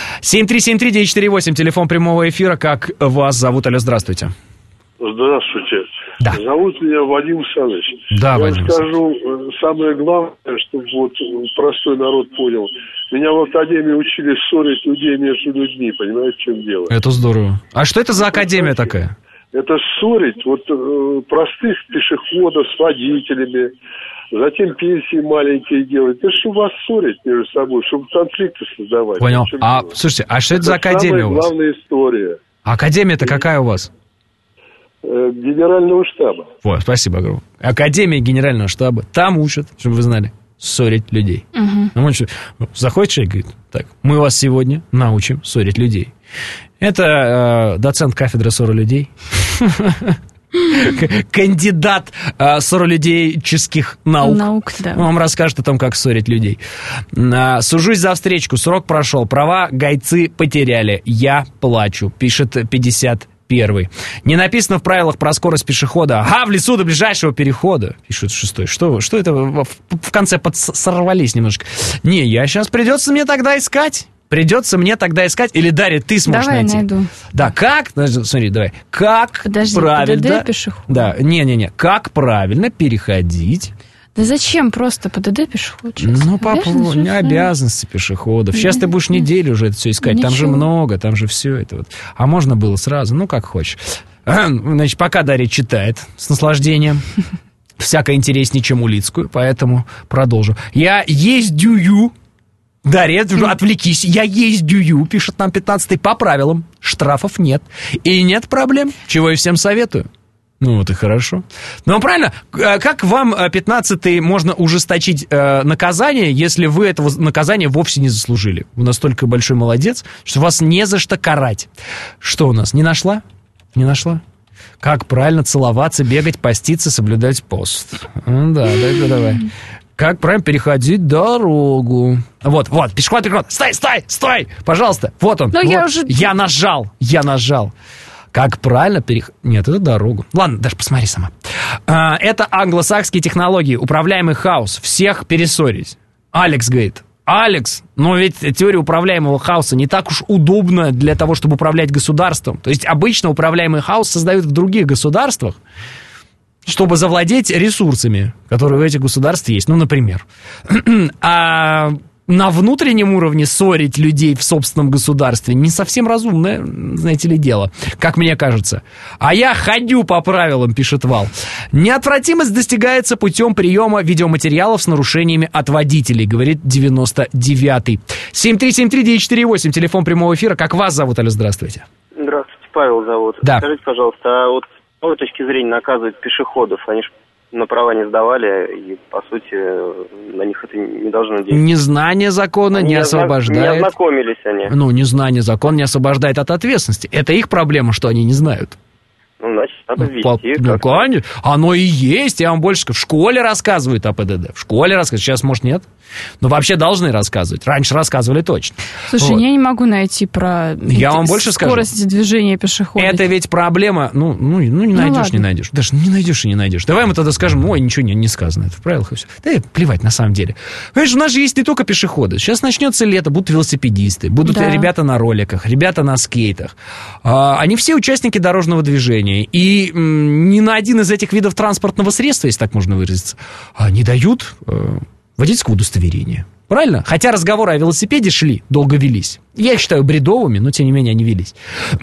7373948, телефон прямого эфира. Как вас зовут? Алло, здравствуйте. Здравствуйте. Да. Зовут меня Вадим Александрович. Да, Я Вадим. скажу самое главное, чтобы вот простой народ понял. Меня в академии учили ссорить людей между людьми, понимаете, в чем дело? Это здорово. А что это за академия такая? Это ссорить вот простых пешеходов с водителями, затем пенсии маленькие делать. Это чтобы вас ссорить между собой, чтобы конфликты создавать. Понял. Слушайте, а что это за академия у вас? Самая главная история. Академия-то какая у вас? Генерального штаба. Вот, спасибо огромное. Академия Генерального штаба. Там учат, чтобы вы знали, ссорить людей. Заходит человек и говорит, так, мы вас сегодня научим ссорить людей. Это доцент кафедры ссоры людей. Кандидат ссоролюдейческих наук. Да. Он вам расскажет о том, как ссорить людей. Сужусь за встречку, срок прошел, права гайцы потеряли. Я плачу, пишет 51. Не написано в правилах про скорость пешехода. Ага, в лесу до ближайшего перехода, пишет 6. Что это в конце сорвались немножко? Не, придется мне тогда искать. Или, Дарья, ты сможешь давай найти. Найду. Да, как? Смотри, давай. Как правильно... ПДД пешеход. Да, не. Как правильно переходить... Да зачем просто ПДД пешеход? Ну, обязанности пешеходов. Сейчас ты будешь неделю уже это все искать. Ничего. Там же много, там же все это вот. А можно было сразу, ну, как хочешь. Значит, пока Дарья читает с наслаждением. Всяко интереснее, чем Улицкую, поэтому продолжу. Я ездю. Дарья, отвлекись. Я ездю, пишет нам 15-й, по правилам. Штрафов нет. И нет проблем, чего я всем советую. Ну, вот и хорошо. Ну, правильно, как вам, 15-й, можно ужесточить наказание, если вы этого наказания вовсе не заслужили? Вы настолько большой молодец, что вас не за что карать. Что у нас, не нашла? Не нашла? Как правильно целоваться, бегать, поститься, соблюдать пост? Да, давай. Как правильно переходить дорогу? Вот, пешеход. Стой, пожалуйста. Вот он. Я нажал. Как правильно переходить? Нет, это дорогу. Ладно, даже посмотри сама. Это англосакские технологии, управляемый хаос. Всех перессорить. Алекс говорит. Но ведь теория управляемого хаоса не так уж удобна для того, чтобы управлять государством. То есть обычно управляемый хаос создают в других государствах, чтобы завладеть ресурсами, которые в этих государствах есть. Ну, например. А на внутреннем уровне ссорить людей в собственном государстве не совсем разумное, знаете ли, дело, как мне кажется. А я ходю по правилам, пишет Вал. Неотвратимость достигается путем приема видеоматериалов с нарушениями от водителей, говорит 99-й. 7373948, телефон прямого эфира. Как вас зовут, алло, здравствуйте. Здравствуйте, Павел зовут. Да. Скажите, пожалуйста, а вот с какой точки зрения наказывать пешеходов? Они же на права не сдавали, и, по сути, на них это не должно действовать. Незнание закона не освобождает. Не ознакомились они. Ну, незнание закона не освобождает от ответственности. Это их проблема, что они не знают. Ну, значит, надо ввести. Ну, конечно. Оно и есть. Я вам больше скажу. В школе рассказывают о ПДД. В школе рассказывают. Сейчас, может, нет. Но вообще должны рассказывать. Раньше рассказывали точно. Слушай, я не могу найти про я вам больше скорость скажу. движения пешеходов. Это ведь проблема. Ну не найдешь, не найдешь. Даже не найдешь и не найдешь. Давай мы тогда скажем, ой, ничего не сказано. Это в правилах и все. Да плевать, на самом деле. Понимаешь, у нас же есть не только пешеходы. Сейчас начнется лето, будут велосипедисты, будут ребята на роликах, ребята на скейтах. Они все участники дорожного движения. И ни на один из этих видов транспортного средства, если так можно выразиться, не дают водительского удостоверения. Правильно? Хотя разговоры о велосипеде шли, долго велись. Я их считаю бредовыми, но тем не менее они велись.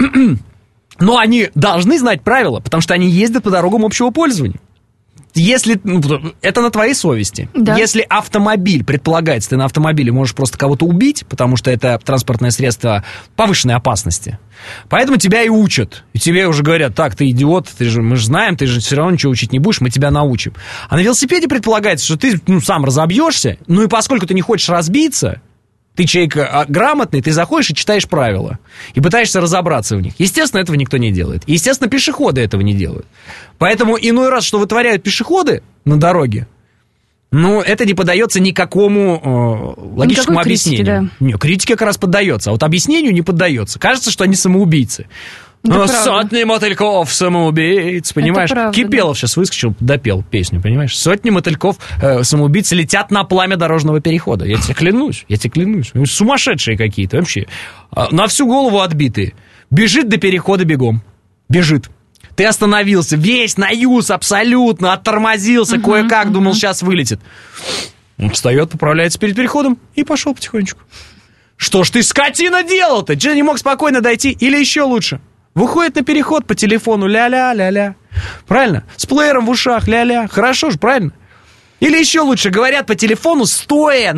Но они должны знать правила, потому что они ездят по дорогам общего пользования. Если это на твоей совести. Да. Если автомобиль, предполагается, ты на автомобиле можешь просто кого-то убить, потому что это транспортное средство повышенной опасности. Поэтому тебя и учат. И тебе уже говорят, так, ты идиот, мы же знаем, ты же все равно ничего учить не будешь, мы тебя научим. А на велосипеде предполагается, что ты сам разобьешься, и поскольку ты не хочешь разбиться, ты человек грамотный, ты заходишь и читаешь правила. И пытаешься разобраться в них. Естественно, этого никто не делает. Естественно, пешеходы этого не делают. Поэтому иной раз, что вытворяют пешеходы на дороге, это не поддается никакому логическому объяснению. Да. Критике как раз поддается, а вот объяснению не поддается. Кажется, что они самоубийцы. Сотни мотыльков самоубийц, понимаешь? Правда, Кипелов сейчас выскочил, допел песню, понимаешь? Сотни мотыльков самоубийц летят на пламя дорожного перехода. Я тебе клянусь. Сумасшедшие какие-то вообще. На всю голову отбитые. Бежит до перехода бегом. Бежит. Ты остановился, весь на юз абсолютно, оттормозился, кое-как, думал, сейчас вылетит. Он встает, поправляется перед переходом и пошел потихонечку. Что ж ты, скотина, делал-то? Че, не мог спокойно дойти? Или еще лучше? Выходит на переход по телефону, ля-ля-ля-ля. Правильно? С плеером в ушах, ля-ля. Хорошо же, правильно? Или еще лучше, говорят по телефону, стоя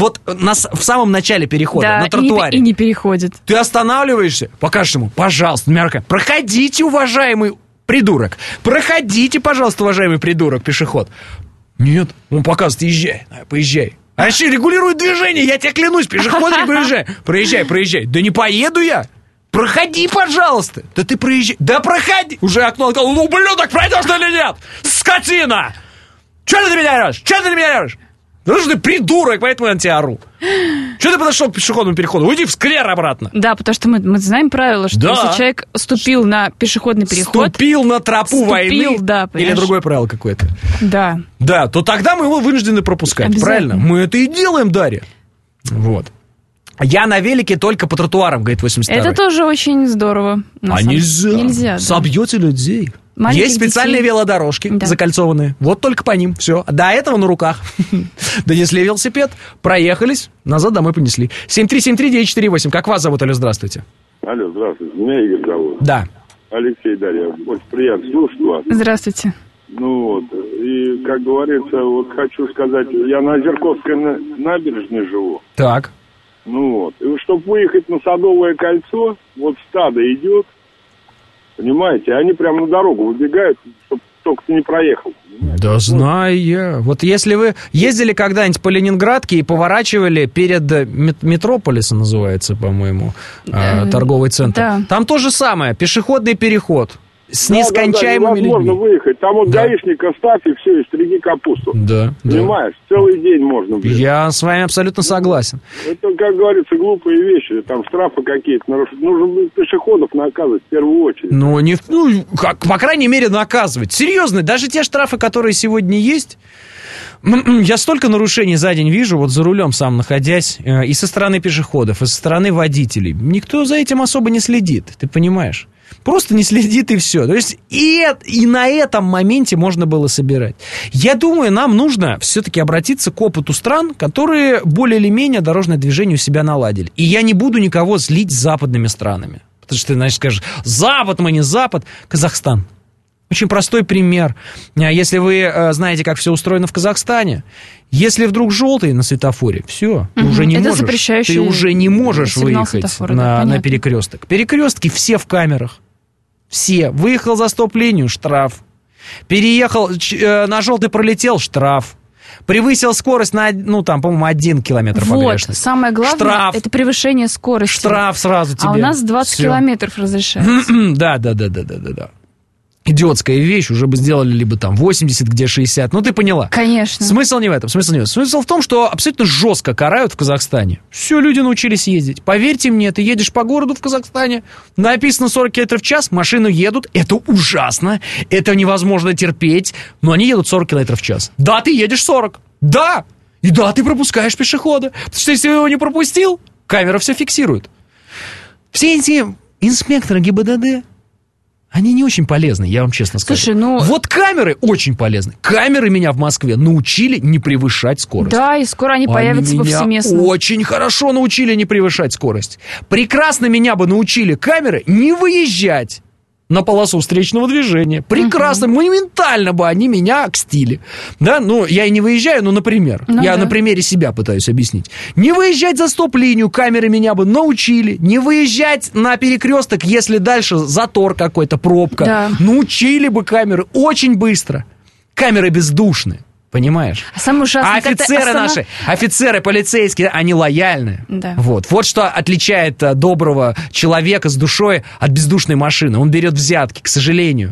в самом начале перехода, на тротуаре. И не переходит. Ты останавливаешься, покажешь ему, пожалуйста, проходите, уважаемый придурок. Проходите, пожалуйста, уважаемый придурок, пешеход. Нет, он показывает, поезжай. А еще регулирует движение, я тебе клянусь, пешеход проезжай. Да не поеду я. Проходи, пожалуйста. Да ты проезжай. Да проходи. Уже окно сказал, ублюдок, пройдешь или нет? Скотина. Че ты на меня орешь? Ну что ты придурок, поэтому я на тебя ору. Че ты подошел к пешеходному переходу? Уйди в сквер обратно. Да, потому что мы знаем правило, что если человек ступил на пешеходный переход... Ступил на тропу войны. Да, или другое правило какое-то. Да. Да, то тогда мы его вынуждены пропускать. Правильно? Мы это и делаем, Дарья. Вот. Я на велике только по тротуарам, говорит 82-й. Это тоже очень здорово. Нельзя. Собьете людей. Маленьких есть специальные велодорожки, закольцованные. Вот только по ним. Все. До этого на руках. Донесли велосипед, проехались, назад домой понесли. 7373948. Как вас зовут, алло, здравствуйте. Алло, здравствуйте. Меня Игорь зовут. Да. Алексей, Дарья. Очень приятно слушать вас. Здравствуйте. И, как говорится, хочу сказать, я на Озерковской набережной живу. Так. И чтобы выехать на Садовое кольцо, стадо идет, понимаете, они прямо на дорогу выбегают, чтобы только ты не проехал. Понимаете? Да знаю я. Вот если вы ездили когда-нибудь по Ленинградке и поворачивали перед Метрополиса, называется, по-моему, торговый центр, там то же самое, пешеходный переход. С нескончаемыми людьми. Невозможно выехать. Там гаишник оставь, и все, и стриги капусту. Да. Понимаешь? Целый день можно. Я с вами абсолютно согласен. Это, как говорится, глупые вещи. Там штрафы какие-то. Нужно пешеходов наказывать в первую очередь. По крайней мере, наказывать. Серьезно, даже те штрафы, которые сегодня есть... Я столько нарушений за день вижу, за рулем сам находясь, и со стороны пешеходов, и со стороны водителей. Никто за этим особо не следит, ты понимаешь? Просто не следит, и все. То есть и на этом моменте можно было собирать. Я думаю, нам нужно все-таки обратиться к опыту стран, которые более или менее дорожное движение у себя наладили. И я не буду никого злить с западными странами. Потому что ты, значит, скажешь, Запад, мы не Запад. Казахстан. Очень простой пример. Если вы знаете, как все устроено в Казахстане, если вдруг желтый на светофоре, все, ты уже не можешь выехать на перекресток. Перекрестки все в камерах. Все. Выехал за стоп-линию — штраф. Переехал, на желтый пролетел — штраф. Превысил скорость на, по-моему, 1 километр погрешности. Вот, самое главное, штраф. Это превышение скорости. Штраф сразу тебе. А у нас 20 километров разрешается. Да. Идиотская вещь, уже бы сделали либо там 80, где 60. Ну, ты поняла. Конечно. Смысл не в этом. Смысл в том, что абсолютно жестко карают в Казахстане. Все, люди научились ездить. Поверьте мне, ты едешь по городу в Казахстане, написано 40 км в час, машины едут, это ужасно, это невозможно терпеть, но они едут 40 км в час. Да, ты едешь 40. Да. И да, ты пропускаешь пешехода. Потому что если его не пропустил, камера все фиксирует. Все эти инспекторы ГИБДД, они не очень полезны, я вам честно скажу. Слушай, Вот камеры очень полезны. Камеры меня в Москве научили не превышать скорость. Да, и скоро они появятся повсеместно. Меня очень хорошо научили не превышать скорость. Прекрасно меня бы научили камеры не выезжать на полосу встречного движения. Прекрасно, моментально бы они меня окстили. Да, я и не выезжаю, например. На примере себя пытаюсь объяснить. Не выезжать за стоп-линию, камеры меня бы научили. Не выезжать на перекресток, если дальше затор какой-то, пробка. Да. Научили бы камеры очень быстро. Камеры бездушные. Понимаешь? Офицеры наши, офицеры полицейские, они лояльны. Да. Вот что отличает доброго человека с душой от бездушной машины. Он берет взятки, к сожалению.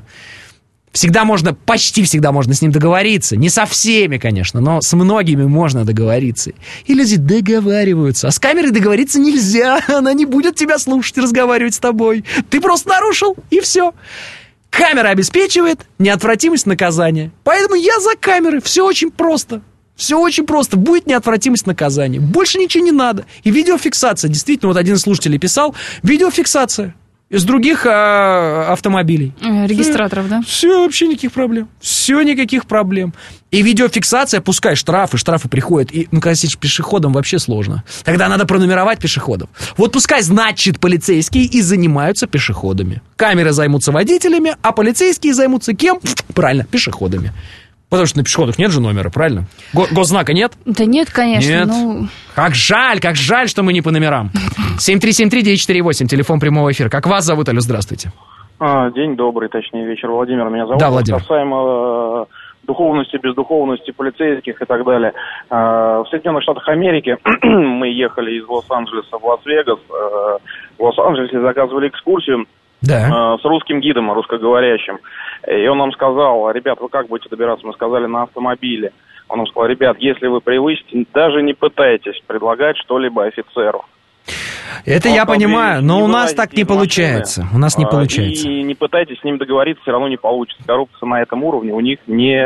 Почти всегда можно с ним договориться. Не со всеми, конечно, но с многими можно договориться. И люди договариваются. А с камерой договориться нельзя. Она не будет тебя слушать и разговаривать с тобой. Ты просто нарушил, и все. Камера обеспечивает неотвратимость наказания. Поэтому я за камеры. Все очень просто. Все очень просто. Будет неотвратимость наказания. Больше ничего не надо. И видеофиксация. Действительно, вот один из слушателей писал. Видеофиксация из других автомобилей. Регистраторов, да? Все, вообще никаких проблем. Все, никаких проблем. И видеофиксация, пускай штрафы приходят. И, когда сидишь пешеходом, вообще сложно. Тогда надо пронумеровать пешеходов. Вот пускай, значит, полицейские и занимаются пешеходами. Камеры займутся водителями, а полицейские займутся кем? Правильно, пешеходами. Потому что на пешеходах нет же номера, правильно? Госзнака нет? Да нет, конечно. Нет. Как жаль, что мы не по номерам. 7373948, телефон прямого эфира. Как вас зовут, алло, здравствуйте. День добрый, точнее, вечер. Владимир меня зовут. Да, Владимир. Касаемо духовности, бездуховности полицейских и так далее. В Соединенных Штатах Америки мы ехали из Лос-Анджелеса в Лас-Вегас. В Лос-Анджелесе заказывали экскурсию. Да. С русским гидом, русскоговорящим. И он нам сказал: ребят, вы как будете добираться? Мы сказали: на автомобиле. Он нам сказал: ребят, если вы превысите, даже не пытайтесь предлагать что-либо офицеру. Это я понимаю, но у нас так не получается. У нас не получается. И не пытайтесь с ним договориться, все равно не получится. Коррупция на этом уровне у них не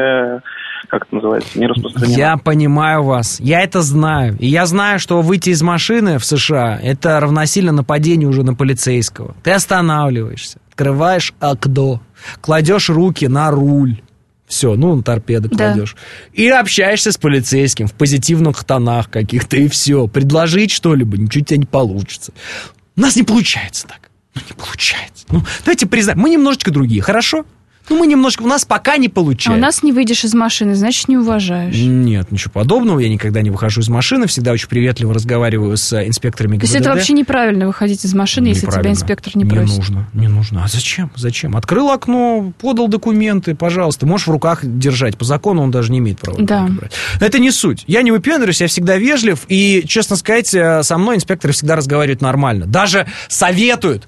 распространена. Я понимаю вас, я это знаю. И я знаю, что выйти из машины в США — это равносильно нападению уже на полицейского. Ты останавливаешься, открываешь окно, кладешь руки на руль. Все, на торпеду кладешь. Да. И общаешься с полицейским в позитивных тонах каких-то, и все. Предложить что-либо, ничего у тебя не получится. У нас не получается так. Не получается. Давайте признаем, мы немножечко другие, хорошо? У нас пока не получается. А у нас не выйдешь из машины, значит, не уважаешь. Нет, ничего подобного. Я никогда не выхожу из машины. Всегда очень приветливо разговариваю с инспекторами ГИБДД. То есть это вообще неправильно выходить из машины, если тебя инспектор не просит? Не нужно. А зачем? Открыл окно, подал документы, пожалуйста. Можешь в руках держать. По закону он даже не имеет права. Да. Это не суть. Я не выпендриваюсь, я всегда вежлив. И, честно сказать, со мной инспекторы всегда разговаривают нормально. Даже советуют,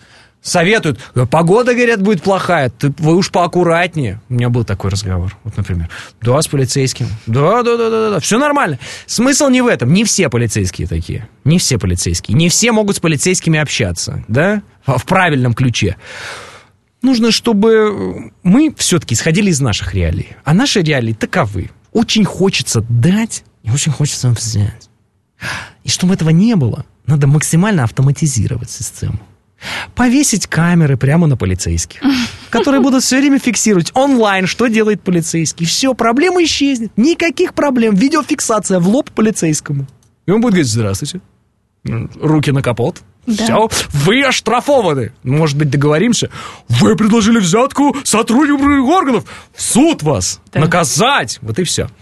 погода, говорят, будет плохая, вы уж поаккуратнее. У меня был такой разговор, вот, например. Да, с полицейским. Да, все нормально. Смысл не в этом. Не все полицейские такие. Не все могут с полицейскими общаться, да, в правильном ключе. Нужно, чтобы мы все-таки исходили из наших реалий. А наши реалии таковы. Очень хочется дать и очень хочется взять. И чтобы этого не было, надо максимально автоматизировать систему. Повесить камеры прямо на полицейских, которые будут все время фиксировать онлайн, что делает полицейский. Все, проблема исчезнет. Никаких проблем. Видеофиксация в лоб полицейскому. И он будет говорить: здравствуйте. Руки на капот. Да. Все, вы оштрафованы. Может быть, договоримся. Вы предложили взятку сотрудникам органов. В суд вас. Да. Наказать. Вот и все.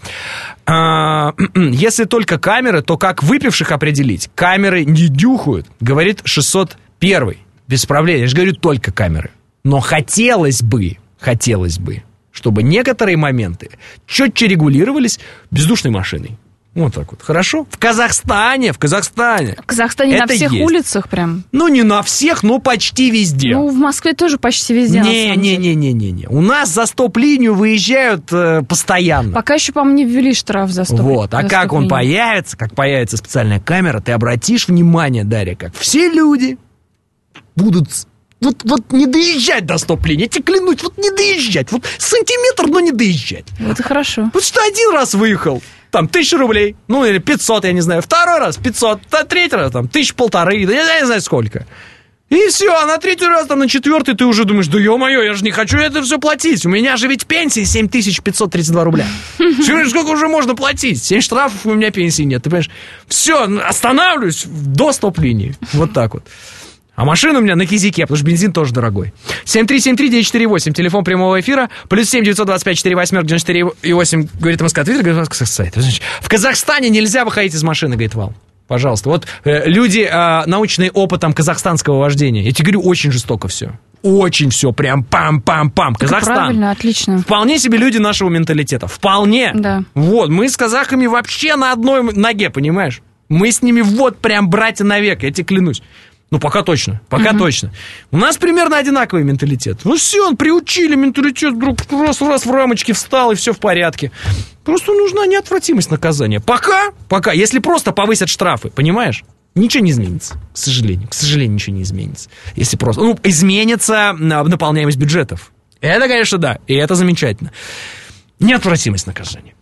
Если только камеры, то как выпивших определить? Камеры не дюхают, говорит 601. Без проблем. Я же говорю, только камеры. Но хотелось бы, чтобы некоторые моменты четче регулировались бездушной машиной. Вот так вот. Хорошо? В Казахстане. В Казахстане на всех есть. Улицах прям? Ну, не на всех, но почти везде. Ну, в Москве тоже почти везде. Не. У нас за стоп-линию выезжают постоянно. Пока еще, по-моему, не ввели штраф за стоп-линию. Вот. А как он появится, как появится специальная камера, ты обратишь внимание, Дарья, как все люди будут... Вот не доезжать до стоп-линии, я тебе клянусь, вот не доезжать. Вот сантиметр, но не доезжать. Это хорошо. Вот что один раз выехал, там, 1000 рублей, ну, или 500, я не знаю. Второй раз 500, третий раз, там, 1500, я не знаю сколько. И все, а на третий раз, там, на четвертый ты уже думаешь: да ё-моё, я же не хочу это все платить. У меня же ведь пенсия 7532 рубля. Сколько уже можно платить? 7 штрафов, у меня пенсии нет, ты понимаешь? Все, останавливаюсь до стоп-линии. Вот так вот. А машина у меня на кизике, потому что бензин тоже дорогой. 7373948, телефон прямого эфира, плюс 7 925 48 94,8, говорит МСК Твиттер, говорит МСК сайт. В Казахстане нельзя выходить из машины, говорит Вал. Пожалуйста. Вот люди, научные опытом казахстанского вождения. Я тебе говорю, очень жестоко все. Очень все, прям пам-пам-пам. Казахстан. Правильно, отлично. Вполне себе люди нашего менталитета. Вполне. Да. Вот, мы с казахами вообще на одной ноге, понимаешь? Мы с ними вот прям братья навек, я тебе клянусь. Ну, пока точно, точно. У нас примерно одинаковый менталитет. Ну, все, он приучили менталитет, вдруг раз в рамочке встал, и все в порядке. Просто нужна неотвратимость наказания. Пока, если просто повысят штрафы, понимаешь? Ничего не изменится, к сожалению. К сожалению, ничего не изменится. Если просто... Ну, изменится наполняемость бюджетов. Это, конечно, да, и это замечательно. Неотвратимость наказания.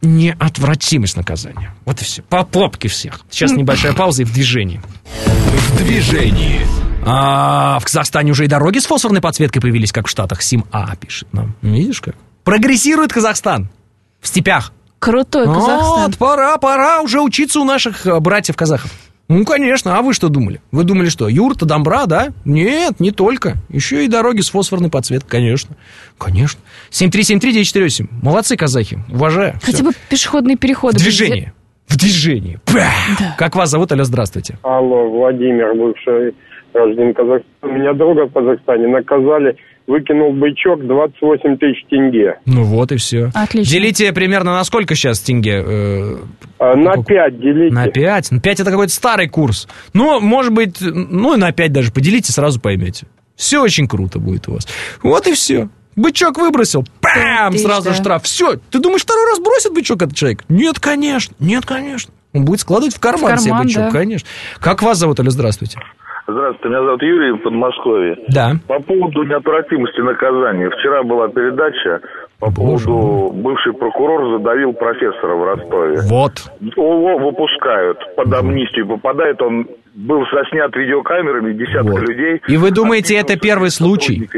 Вот и все. По попке всех. Сейчас небольшая пауза и в движении. В движении. В Казахстане уже и дороги с фосфорной подсветкой появились, как в Штатах. СИМ-А пишет нам. Видишь как? Прогрессирует Казахстан. В степях. Крутой Казахстан. Вот, пора уже учиться у наших братьев-казахов. Ну, конечно, а вы что думали? Вы думали, что юрта, домбра, да? Нет, не только. Еще и дороги с фосфорной подсветкой, конечно. 7373948. Молодцы, казахи, уважаю. Хотя бы пешеходные переходы. В движении. Да. Как вас зовут? Алло, здравствуйте. Алло, Владимир, бывший гражданин Казахстана. Меня друга в Казахстане наказали. Выкинул бычок 28 тысяч тенге. Ну вот и все. Отлично. Делите примерно на сколько сейчас тенге? На 5 делите. На 5? На 5 это какой-то старый курс. Ну, может быть, ну и на 5 даже поделите, сразу поймете. Все очень круто будет у вас. Вот и все. Бычок выбросил, пам, сразу штраф. Все. Ты думаешь, второй раз бросит бычок этот человек? Нет, конечно. Он будет складывать в карман себе бычок, да. Конечно. Как вас зовут, Алло, здравствуйте? Здравствуйте, меня зовут Юрий, в Подмосковье. Да. По поводу неотвратимости наказания. Вчера была передача по поводу бывший прокурор задавил профессора в Ростове. Вот. Его выпускают, под амнистию попадает, он был заснят видеокамерами, десятка людей. И вы думаете, это первый случай?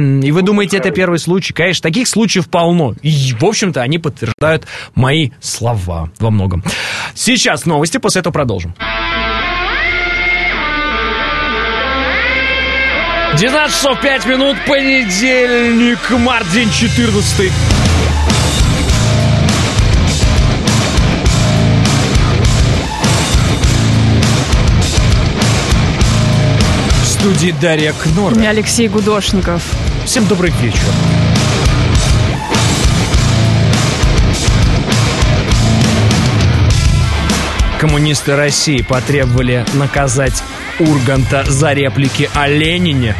Конечно, таких случаев полно. И, в общем-то, они подтверждают мои слова во многом. Сейчас новости, после этого продолжим. 19 часов 5 минут, понедельник, март, день 14. В студии Дарья Кнора и Алексей Гудошников. Всем добрый вечер. Коммунисты России потребовали наказать Урганта за реплики о Ленине.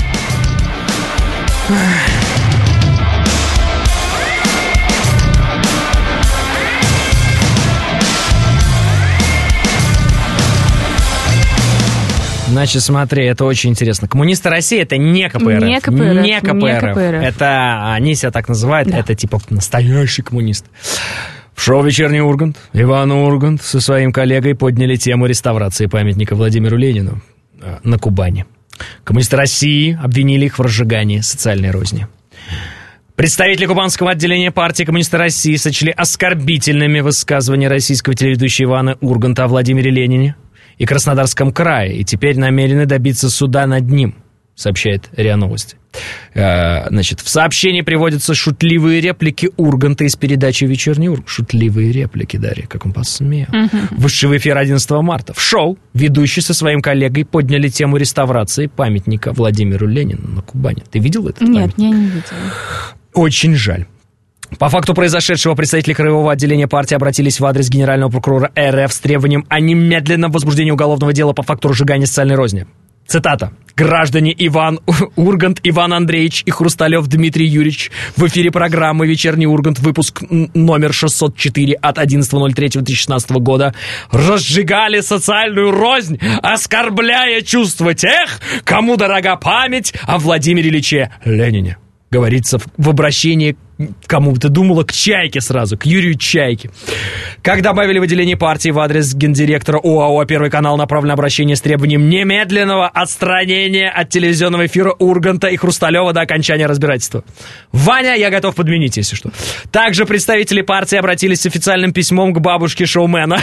Значит, смотри, это очень интересно. Коммунисты России — это не КПРФ. Не КПРФ. Это они себя так называют, да. Это типа настоящий коммунист. В шоу «Вечерний Ургант» Иван Ургант со своим коллегой подняли тему реставрации памятника Владимиру Ленину на Кубани. Коммунисты России обвинили их в разжигании социальной розни. Представители кубанского отделения партии «Коммунисты России» сочли оскорбительными высказывания российского телеведущего Ивана Урганта о Владимире Ленине и Краснодарском крае, и теперь намерены добиться суда над ним, сообщает РИА Новости. Значит, в сообщении приводятся шутливые реплики Урганта из передачи «Вечерний Ургант». Шутливые реплики, Дарья, как он посмел. Вышедший в эфир 11 марта. В шоу ведущий со своим коллегой подняли тему реставрации памятника Владимиру Ленину на Кубани. Ты видел это? Нет, я не видела. Очень жаль. По факту произошедшего представители Краевого отделения партии обратились в адрес генерального прокурора РФ с требованием о немедленном возбуждении уголовного дела по факту разжигания социальной розни. Цитата. «Граждане Иван Ургант, Иван Андреевич и Хрусталев Дмитрий Юрьевич в эфире программы «Вечерний Ургант», выпуск номер 604 от 11.03.2016 года, разжигали социальную рознь, оскорбляя чувства тех, кому дорога память о Владимире Ильиче Ленине». Говорится в обращении, кому ты думала, к Чайке сразу, к Юрию Чайке. Как добавили в отделении партии, в адрес гендиректора ОАО «Первый канал» направлено обращение с требованием немедленного отстранения от телевизионного эфира Урганта и Хрусталева до окончания разбирательства. Ваня, я готов подменить, если что. Также представители партии обратились с официальным письмом к бабушке шоумена,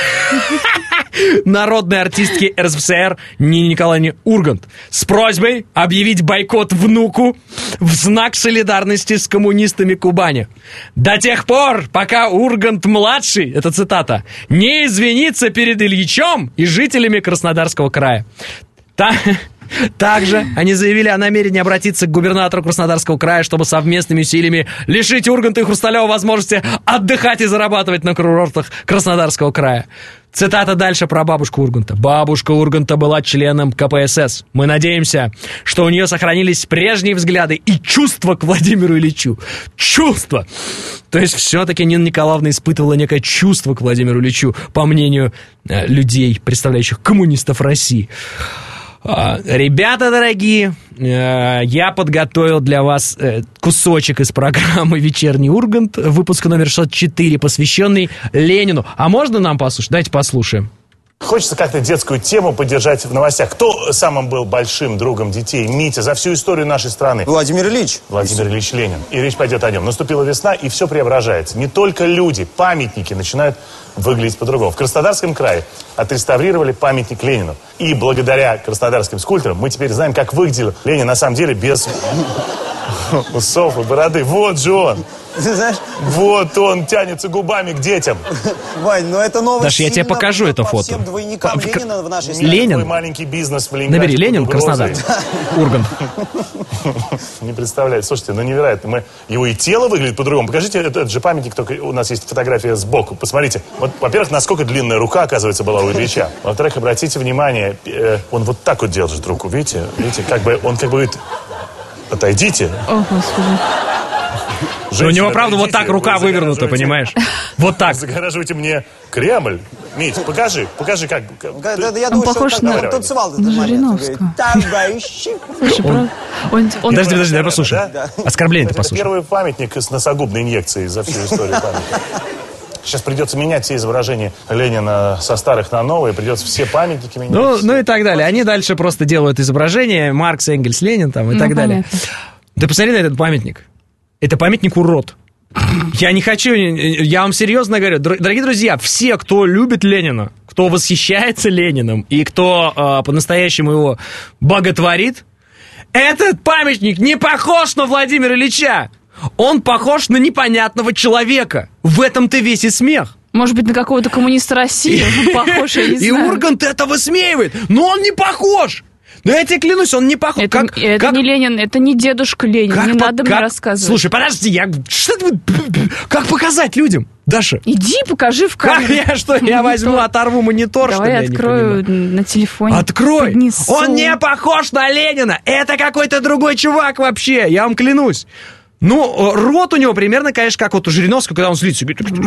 народной артистке РСФСР Нине Николаевне Ургант, с просьбой объявить бойкот внуку в знак солидарности с коммунистами Кубани. До тех пор, пока Ургант-младший, это цитата, не извинится перед Ильичом и жителями Краснодарского края. Также они заявили о намерении обратиться к губернатору Краснодарского края, чтобы совместными усилиями лишить Урганта и Хрусталева возможности отдыхать и зарабатывать на курортах Краснодарского края. Цитата дальше про бабушку Урганта. «Бабушка Урганта была членом КПСС. Мы надеемся, что у нее сохранились прежние взгляды и чувства к Владимиру Ильичу». Чувства! То есть все-таки Нина Николаевна испытывала некое чувство к Владимиру Ильичу, по мнению людей, представляющих коммунистов России. Ребята дорогие, я подготовил для вас кусочек из программы «Вечерний Ургант», выпуск номер 604, посвященный Ленину. А можно нам послушать? Давайте послушаем. Хочется как-то детскую тему поддержать в новостях. Кто самым был большим другом детей? Митя, за всю историю нашей страны. Владимир Ильич. Владимир Ильич Ленин. И речь пойдет о нем. Наступила весна, и все преображается. Не только люди, памятники начинают выглядеть по-другому. В Краснодарском крае отреставрировали памятник Ленину. И благодаря краснодарским скульпторам мы теперь знаем, как выглядел Ленин на самом деле без усов и бороды. Вот же он. Ты знаешь? Вот он тянется губами к детям. Вань, ну это новость. Даже я тебе покажу это фото. Всем двойникам Ленина в нашей стране. Ленин. Твой маленький бизнес в Ленинграде. Набери Ленин, Краснодар. Ургант. Не представляете. Слушайте, ну невероятно. Его и тело выглядит по-другому. Покажите, это же памятник, только у нас есть фотография сбоку. Посмотрите. Вот, во-первых, насколько длинная рука, оказывается, была у Ильича. Во-вторых, обратите внимание, он вот так вот держит руку. Видите? Видите, он как бы говорит: отойдите. О, Господи. Женщина, у него, правда, вот так рука вывернута, понимаешь? Вот так. Загораживайте мне Кремль. Мить, покажи, как. Я думаю, похож что на танцевал. Жириновского. Товарищи. Подожди, давай послушаем. Оскорбление-то послушай. Это первый памятник с носогубной инъекцией за всю историю памятника. Сейчас придется менять все изображения Ленина со старых на новые, придется все памятники менять. Ну и так далее. Они дальше просто делают изображения Маркс, Энгельс, Ленин там и так далее. Да посмотри на этот памятник. Это памятник урод. Я не хочу, я вам серьезно говорю, дорогие друзья, все, кто любит Ленина, кто восхищается Лениным и кто по-настоящему его боготворит, этот памятник не похож на Владимира Ильича. Он похож на непонятного человека. В этом-то весь и смех. Может быть, на какого-то коммуниста России похож, я не знаю. И Ургант это высмеивает, но он не похож. Да я тебе клянусь, он не похож. Это не Ленин, это не дедушка Ленин, не надо мне рассказывать. Слушай, подожди, как показать людям, Даша? Иди, покажи в камеру. Я возьму, оторву монитор, что ли? Давай открою на телефоне. Открой! Поднесу. Он не похож на Ленина! Это какой-то другой чувак вообще, я вам клянусь. Ну, рот у него примерно, конечно, как вот у Жириновского, когда он злится.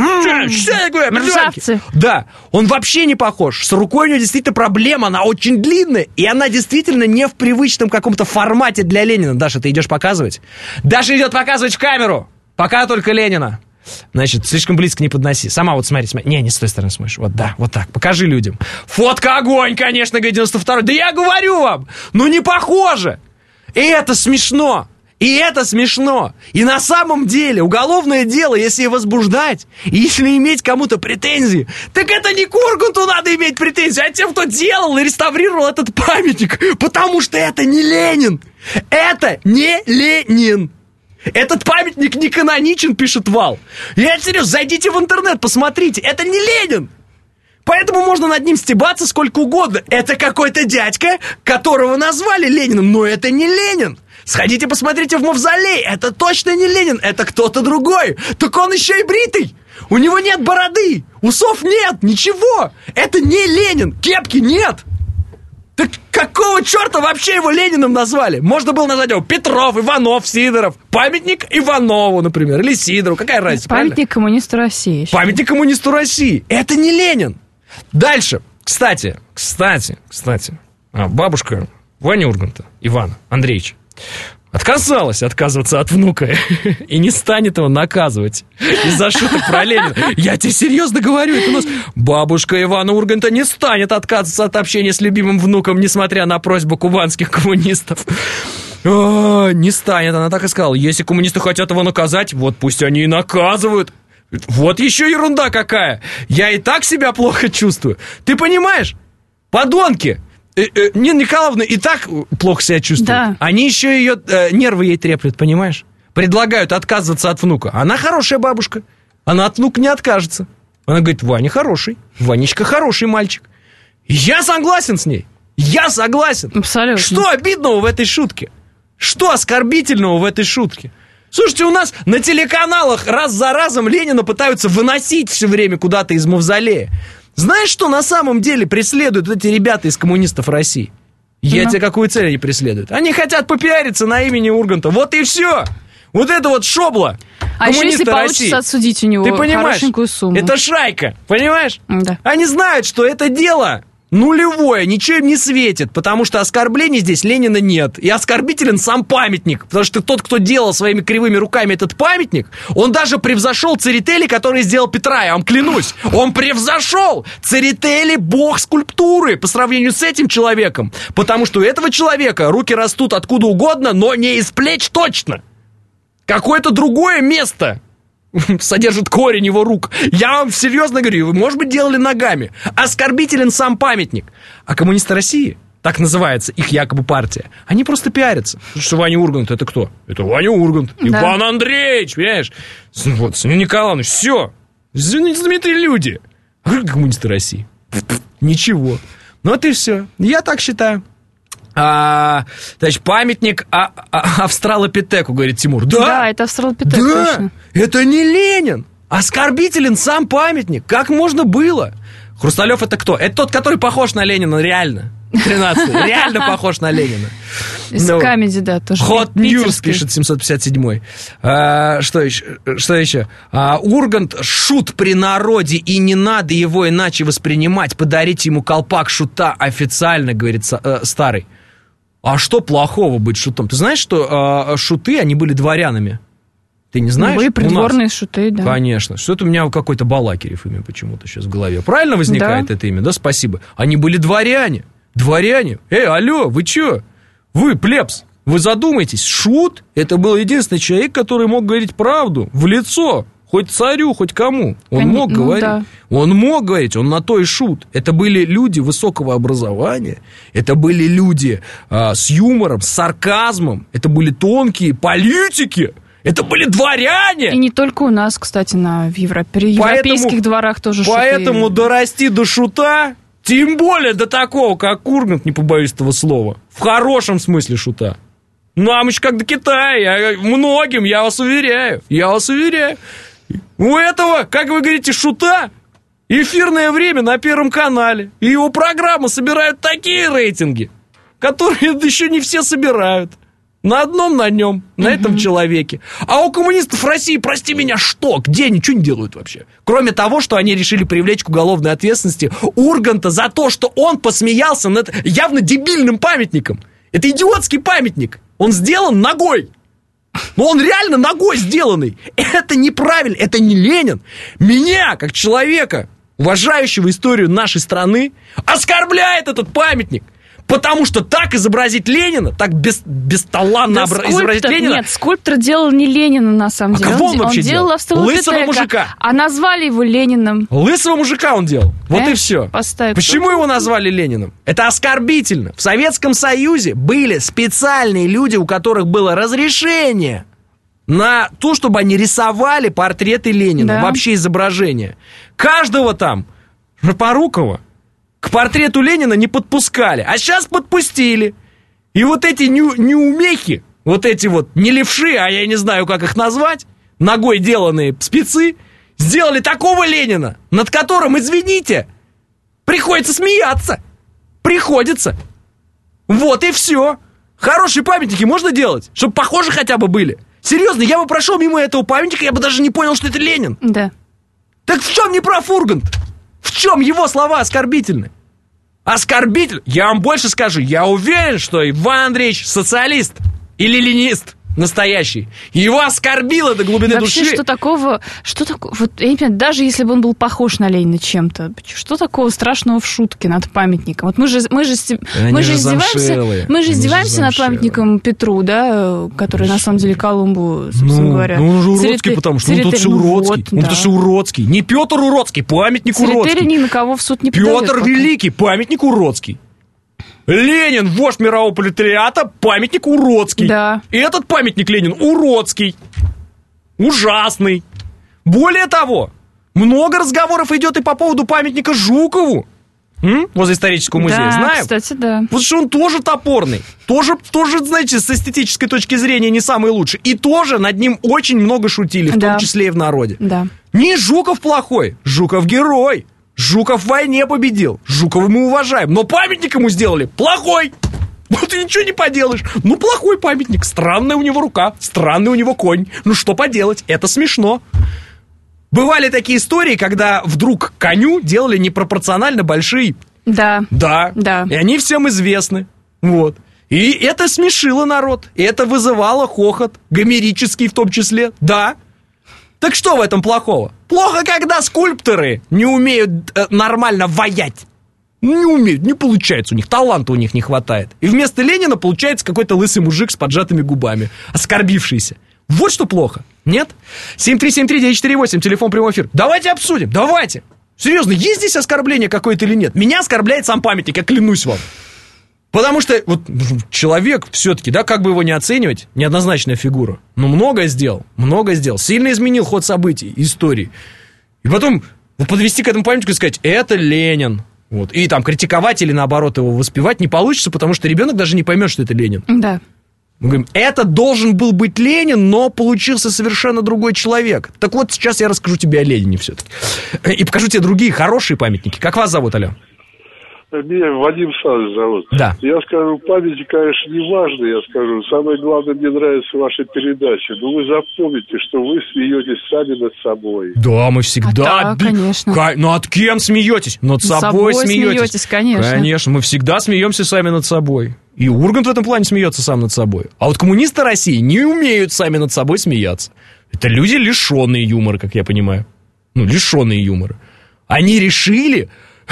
Мерзавцы. Да, он вообще не похож. С рукой у него действительно проблема, она очень длинная, и она действительно не в привычном каком-то формате для Ленина. Даша, ты идешь показывать? Даша идет показывать в камеру. Пока только Ленина. Значит, слишком близко не подноси. Сама вот смотри. Не с той стороны смотришь. Вот, да, вот так. Покажи людям. Фотка огонь, конечно, говорит 92-й. Да я говорю вам, ну не похоже. И это смешно. И это смешно. И на самом деле уголовное дело, если и возбуждать, и если иметь кому-то претензии, так это не к Урганту надо иметь претензии, а тем, кто делал и реставрировал этот памятник. Потому что это не Ленин. Это не Ленин. Этот памятник не каноничен, пишет Вал. Я серьезно, зайдите в интернет, посмотрите. Это не Ленин. Поэтому можно над ним стебаться сколько угодно. Это какой-то дядька, которого назвали Лениным, но это не Ленин. Сходите, посмотрите в мавзолей. Это точно не Ленин, это кто-то другой. Так он еще и бритый. У него нет бороды, усов нет, ничего. Это не Ленин, кепки нет. Так какого черта вообще его Лениным назвали? Можно было назвать его Петров, Иванов, Сидоров. Памятник Иванову, например, или Сидорову. Какая разница, памятник коммунисту России. Памятник коммунисту России. Это не Ленин. Дальше. Кстати. Бабушка Вани Урганта, Ивана Андреевича, отказываться от внука и не станет его наказывать из-за шуток про Ленина. Я тебе серьезно говорю, это у нас бабушка Ивана Урганта не станет отказываться от общения с любимым внуком, несмотря на просьбу кубанских коммунистов. Не станет, она так и сказала. Если коммунисты хотят его наказать, вот пусть они и наказывают. Вот еще ерунда какая. Я и так себя плохо чувствую. Ты понимаешь? Подонки. Нина Николаевна и так плохо себя чувствует. Да. Они еще ее нервы ей треплют, понимаешь? Предлагают отказываться от внука. Она хорошая бабушка. Она от внука не откажется. Она говорит, Ваня хороший. Ванечка хороший мальчик. Я согласен с ней. Я согласен. Абсолютно. Что обидного в этой шутке? Что оскорбительного в этой шутке? Слушайте, у нас на телеканалах раз за разом Ленина пытаются выносить все время куда-то из мавзолея. Знаешь, что на самом деле преследуют эти ребята из коммунистов России? Я тебе какую цель они преследуют? Они хотят попиариться на имени Урганта. Вот и все. Вот это вот шобло. А еще если получится отсудить у него хорошенькую сумму. Это шайка, понимаешь? Да. Они знают, что это дело нулевое, ничего им не светит, потому что оскорблений здесь Ленина нет. И оскорбителен сам памятник, потому что тот, кто делал своими кривыми руками этот памятник, он даже превзошел Церетели, который сделал Петра, я вам клянусь. Он превзошел Церетели, бог скульптуры, по сравнению с этим человеком. Потому что у этого человека руки растут откуда угодно, но не из плеч точно. Какое-то другое место содержит корень его рук. Я вам серьезно говорю, вы, может быть, делали ногами. Оскорбителен сам памятник. А коммунисты России, так называется их якобы партия, они просто пиарятся. Потому что Ваня Ургант это кто? Это Ваня Ургант. Да. Иван Андреевич, понимаешь? Вот, Нина Николаевна, все. Знаменитые люди. А как коммунисты России? Ничего. Ну вот и все. Я так считаю. Значит, памятник австралопитеку, говорит Тимур. Да, это австралопитек, да, точно. Это не Ленин. Оскорбителен сам памятник. Как можно было? Хрусталев это кто? Это тот, который похож на Ленина, реально. 13-й. Реально похож на Ленина. Из Камеди, да, тоже. Hot News, пишет 757-й. Что еще? Ургант шут при народе, и не надо его иначе воспринимать. Подарите ему колпак шута официально, говорит старый. А что плохого быть шутом? Ты знаешь, что шуты, они были дворянами? Ты не знаешь? Были придворные шуты, да. Конечно. Что-то у меня какой-то Балакирев имя почему-то сейчас в голове. Правильно возникает это имя? Да, спасибо. Они были дворяне. Дворяне. Алло, вы чё? Вы, плебс, вы задумайтесь. Шут — это был единственный человек, который мог говорить правду в лицо. Хоть царю, хоть кому. Он мог говорить. Да. Он мог говорить, он на то и шут. Это были люди высокого образования. Это были люди с юмором, с сарказмом. Это были тонкие политики. Это были дворяне. И не только у нас, кстати, в европейских дворах тоже шуты. Поэтому дорасти до шута, тем более до такого, как Ургант, не побоюсь этого слова, в хорошем смысле шута. Нам еще как до Китая. Многим, я вас уверяю. У этого, как вы говорите, шута эфирное время на Первом канале. И его программы собирают такие рейтинги, которые еще не все собирают. На нем, на этом человеке. А у коммунистов России, прости меня, что? Где они? Что не делают вообще? Кроме того, что они решили привлечь к уголовной ответственности Урганта за то, что он посмеялся над явно дебильным памятником. Это идиотский памятник. Он сделан ногой. Но он реально ногой сделанный. Это неправильно, это не Ленин. Меня, как человека, уважающего историю нашей страны, оскорбляет этот памятник. Потому что так изобразить Ленина, так бесталанно изобразить Ленина... Нет, скульптор делал не Ленина, на самом деле. Кого он вообще делал? Лысого мужика. А назвали его Лениным. Лысого мужика он делал. Вот и все. Почему его назвали Лениным? Это оскорбительно. В Советском Союзе были специальные люди, у которых было разрешение на то, чтобы они рисовали портреты Ленина. Да. Вообще изображения. Каждого там, Шапорукова, к портрету Ленина не подпускали, а сейчас подпустили. И вот эти неумехи, вот эти вот не левши, а я не знаю, как их назвать, ногой деланные спецы, сделали такого Ленина, над которым, извините, приходится смеяться. Приходится. Вот и все. Хорошие памятники можно делать, чтобы похожи хотя бы были. Серьезно, я бы прошел мимо этого памятника, я бы даже не понял, что это Ленин. Да. Так в чем не прав Ургант? В чем его слова оскорбительны? Оскорбитель? Я вам больше скажу. Я уверен, что Иван Андреевич социалист или ленинист настоящий. Его оскорбило до глубины вообще, души. Что такого? Вот, я не понимаю, даже если бы он был похож на Ленина чем-то, что такого страшного в шутке над памятником? Вот мы же издеваемся над памятником Петру, да, который на самом деле Колумбу, собственно говоря. Ну, он же уродский, потому что он тут же уродский. Он тут же уродский. Не Петр уродский, памятник уродский. Церетели ни на кого в суд не подает. Петр Великий, памятник уродский. Ленин, вождь мирового пролетариата, памятник уродский. Да. И этот памятник Ленин уродский. Ужасный. Более того, много разговоров идет и по поводу памятника Жукову. Возле исторического музея. Да, знаем? Кстати, да. Вот что он тоже топорный. Тоже, знаете, с эстетической точки зрения не самый лучший. И тоже над ним очень много шутили, в том числе и в народе. Да. Не Жуков плохой, Жуков герой. Жуков в войне победил. Жукова мы уважаем. Но памятник ему сделали плохой. Вот и ничего не поделаешь. Ну, плохой памятник. Странная у него рука. Странный у него конь. Ну, что поделать? Это смешно. Бывали такие истории, когда вдруг коню делали непропорционально большие. Да. Да. Да. И они всем известны. Вот. И это смешило народ. И это вызывало хохот. Гомерический в том числе. Да. Так что в этом плохого? Плохо, когда скульпторы не умеют нормально ваять. Не умеют, не получается у них, таланта у них не хватает. И вместо Ленина получается какой-то лысый мужик с поджатыми губами, оскорбившийся. Вот что плохо, нет? 7373948, телефон прямой эфир. Давайте обсудим, давайте. Серьезно, есть здесь оскорбление какое-то или нет? Меня оскорбляет сам памятник, я клянусь вам. Потому что вот человек все-таки, да, как бы его не оценивать, неоднозначная фигура. Но многое сделал. Сильно изменил ход событий, истории. И потом вот подвести к этому памятнику и сказать, это Ленин. Вот. И там критиковать или наоборот его воспевать не получится, потому что ребенок даже не поймет, что это Ленин. Да. Мы говорим, это должен был быть Ленин, но получился совершенно другой человек. Так вот, сейчас я расскажу тебе о Ленине все-таки. И покажу тебе другие хорошие памятники. Как вас зовут, алло? Меня Вадим Саныч зовут. Да. Я скажу, память, конечно, не важно, я скажу. Самое главное, мне нравится ваша передача. Но вы запомните, что вы смеетесь сами над собой. Да, мы всегда... Да, конечно. Над кем смеетесь? Над собой смеетесь. Конечно. Конечно, мы всегда смеемся сами над собой. И Ургант в этом плане смеется сам над собой. А вот коммунисты России не умеют сами над собой смеяться. Это люди, лишенные юмора, как я понимаю. Лишенные юмора. Они решили...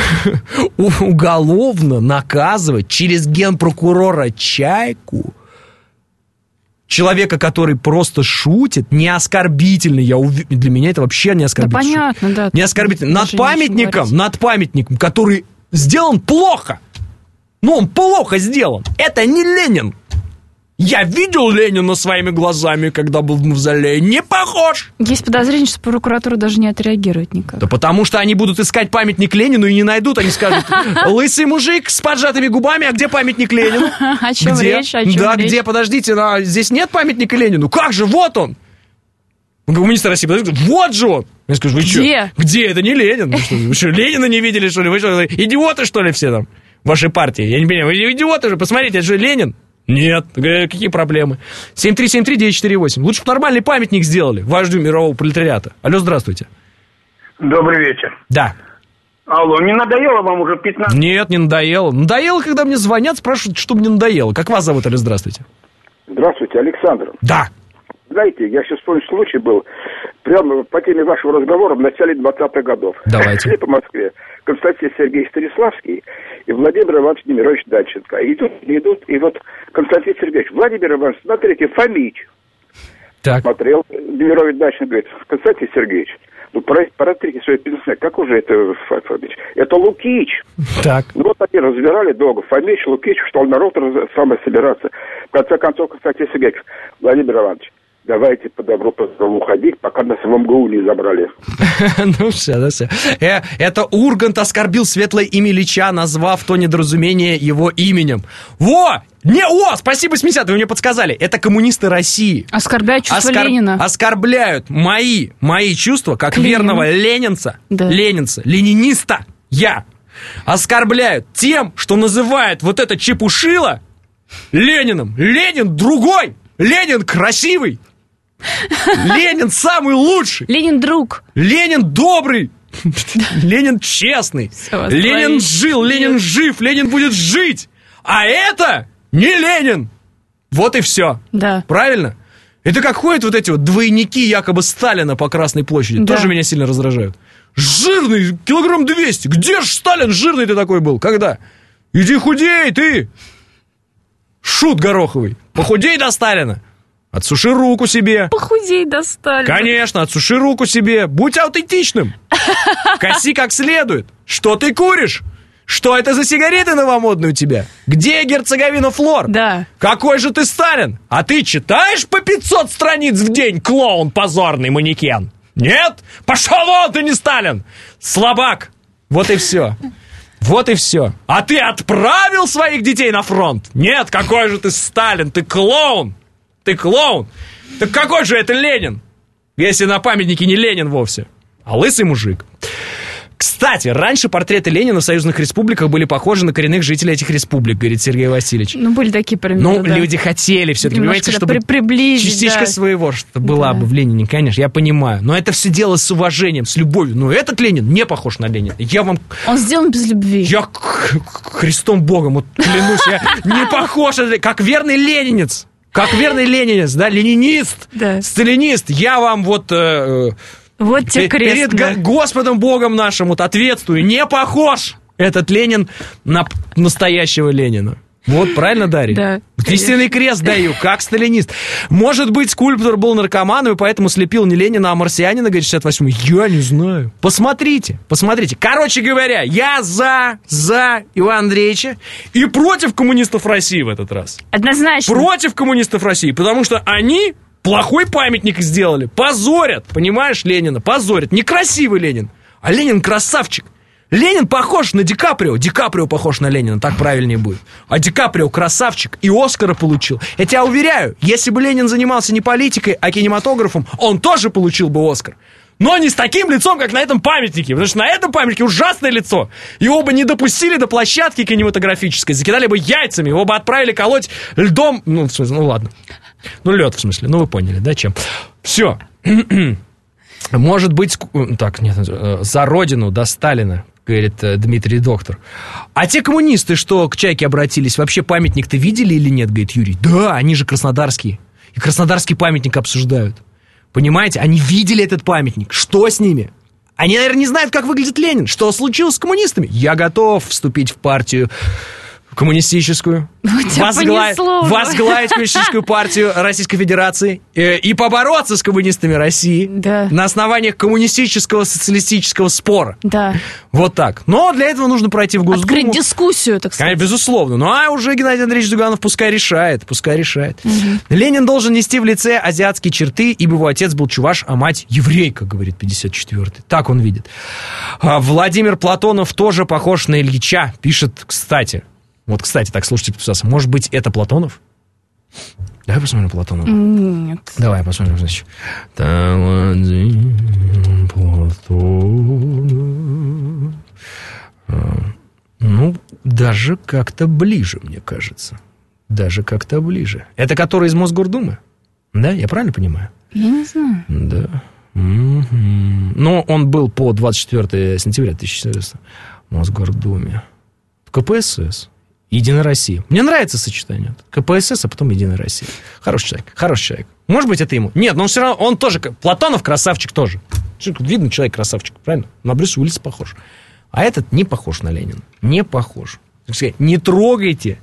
уголовно наказывать через генпрокурора Чайку человека, который просто шутит, не оскорбительно. Для меня это вообще не оскорбительно. Да понятно, да. Не оскорбительно. Над памятником, который сделан плохо. Он плохо сделан. Это не Ленин. Я видел Ленина своими глазами, когда был в мавзолее. Не похож. Есть подозрение, что прокуратура даже не отреагирует никак. Да потому что они будут искать памятник Ленину и не найдут. Они скажут, лысый мужик с поджатыми губами, а где памятник Ленину? О чем речь? Да, где? Подождите, здесь нет памятника Ленину. Как же? Вот он. Коммунисты России, вот же он. Я скажу, вы что? Где? Это не Ленин. Вы что, Ленина не видели, что ли? Вы что, идиоты, что ли, все там? Вашей партии. Я не понимаю, вы идиоты же. Посмотрите, это же Ленин. Нет, какие проблемы? 7373948. Лучше бы нормальный памятник сделали вождю мирового пролетариата. Алло, здравствуйте. Добрый вечер. Да. Алло, не надоело вам уже 15? Нет, не надоело. Надоело, когда мне звонят, спрашивают, что мне надоело. Как вас зовут, алло, здравствуйте. Здравствуйте, Александр. Да. знаете, я сейчас вспомнил, случай был, прямо по теме вашего разговора в начале 20-х годов. Давайте. Шли по Москве Константин Сергеевич Станиславский и Владимир Иванович Немирович Данченко. Идут, и вот Константин Сергеевич, Владимир Иванович, смотрите, Фомич. Так. Смотрел, Немирович Данченко говорит, Константин Сергеевич, ну, протрите свои пенсионеры, как уже это Фомич? Это Лукич. Так. Ну, вот они разбирали долго. Фомич, Лукич, что народ самое собираться. В конце концов, Константин Сергеевич, Владимир Иванович, давайте по добру, по здорову уходить, пока нас в МГУ не забрали. Ну все, да все. Это Ургант оскорбил светлое имя Ильича, назвав то недоразумение его именем. Спасибо, 70-е, вы мне подсказали. Это коммунисты России. Оскорбляют чувства Ленина. Оскорбляют мои чувства, как верного ленинца, лениниста, я. Оскорбляют тем, что называют вот это чепушило Лениным. Ленин другой, Ленин красивый. Ленин самый лучший. Ленин друг. Ленин добрый. Ленин честный. Ленин жил, Ленин жив, Ленин будет жить. А это не Ленин. Вот и все. Да. Правильно? Это как ходят вот эти вот двойники якобы Сталина по Красной площади. Да. Тоже меня сильно раздражают. Жирный, килограмм 200. Где же Сталин жирный ты такой был? Когда? Иди худей ты. Шут гороховый. Похудей до Сталина. Отсуши руку себе. Похудей до Сталина. Конечно, отсуши руку себе. Будь аутентичным. Коси как следует. Что ты куришь? Что это за сигареты новомодные у тебя? Где Герцеговина Флор? Да. Какой же ты Сталин? А ты читаешь по 500 страниц в день, клоун позорный манекен? Нет? Пошел вон, ты не Сталин. Слабак. Вот и все. Вот и все. А ты отправил своих детей на фронт? Нет, какой же ты Сталин? Ты клоун. Ты клоун. Так какой же это Ленин? Если на памятнике не Ленин вовсе, а лысый мужик. Кстати, раньше портреты Ленина в союзных республиках были похожи на коренных жителей этих республик, говорит Сергей Васильевич. Ну, были такие примеры, Ну, да. Люди хотели все-таки, понимаете, чтобы приблизить, частичка своего, что была бы в Ленине, конечно, я понимаю. Но это все дело с уважением, с любовью. Но этот Ленин не похож на Ленина. Он сделан без любви. Я Христом Богом, вот клянусь, я не похож, как верный ленинец. Как верный ленинец, да, ленинист, да. сталинист. Я вам вот тебе крест, перед Господом Богом нашим вот ответствую. Не похож этот Ленин на настоящего Ленина. Вот, правильно, Дарья? Да. Истинный крест даю, как сталинист. Может быть, скульптор был наркоманом, и поэтому слепил не Ленина, а марсианина, говорит, 68-й. Я не знаю. Посмотрите. Короче говоря, я за Ивана Андреевича и против коммунистов России в этот раз. Однозначно. Против коммунистов России, потому что они плохой памятник сделали. Позорят, понимаешь, Ленина, позорят. Некрасивый Ленин, а Ленин красавчик. Ленин похож на Ди Каприо. Ди Каприо похож на Ленина, так правильнее будет. А Ди Каприо красавчик и Оскара получил. Я тебя уверяю, если бы Ленин занимался не политикой, а кинематографом, он тоже получил бы Оскар. Но не с таким лицом, как на этом памятнике. Потому что на этом памятнике ужасное лицо. Его бы не допустили до площадки кинематографической. Закидали бы яйцами, его бы отправили колоть льдом. Ну, в смысле, ну ладно. Ну, лед, в смысле. Ну, вы поняли, да, чем? Все. Может быть... Так, нет, за родину до Сталина, говорит Дмитрий Доктор. А те коммунисты, что к Чайке обратились, вообще памятник-то видели или нет, говорит Юрий? Да, они же краснодарские. И краснодарский памятник обсуждают. Понимаете? Они видели этот памятник. Что с ними? Они, наверное, не знают, как выглядит Ленин. Что случилось с коммунистами? Я готов вступить в партию коммунистическую, возглавить коммунистическую партию Российской Федерации и побороться с коммунистами России на основаниях коммунистического социалистического спора. Да. Вот так. Но для этого нужно пройти в Госдуму. Открыть дискуссию, так сказать. Безусловно. Ну, а уже Геннадий Андреевич Зюганов пускай решает. Угу. Ленин должен нести в лице азиатские черты, ибо его отец был чуваш, а мать еврейка, говорит 54-й. Так он видит. Владимир Платонов тоже похож на Ильича, пишет, кстати. Вот, кстати, так, слушайте, подписался. Может быть, это Платонов? Давай посмотрим Платонова. Нет. Давай посмотрим, значит. Ну, даже как-то ближе, мне кажется. Даже как-то ближе. Это который из Мосгордумы? Да, я правильно понимаю? Я не знаю. Да. Но он был по 24 сентября 2014 в Мосгордуме. В КПСС. Единая Россия. Мне нравится сочетание. КПСС, а потом Единая Россия. Хороший человек. Может быть, это ему? Нет, но он все равно, он тоже, Платонов красавчик тоже. Видно, человек красавчик, правильно? На Брюса Уиллиса похож. А этот не похож на Ленина. Не похож. Так сказать, не трогайте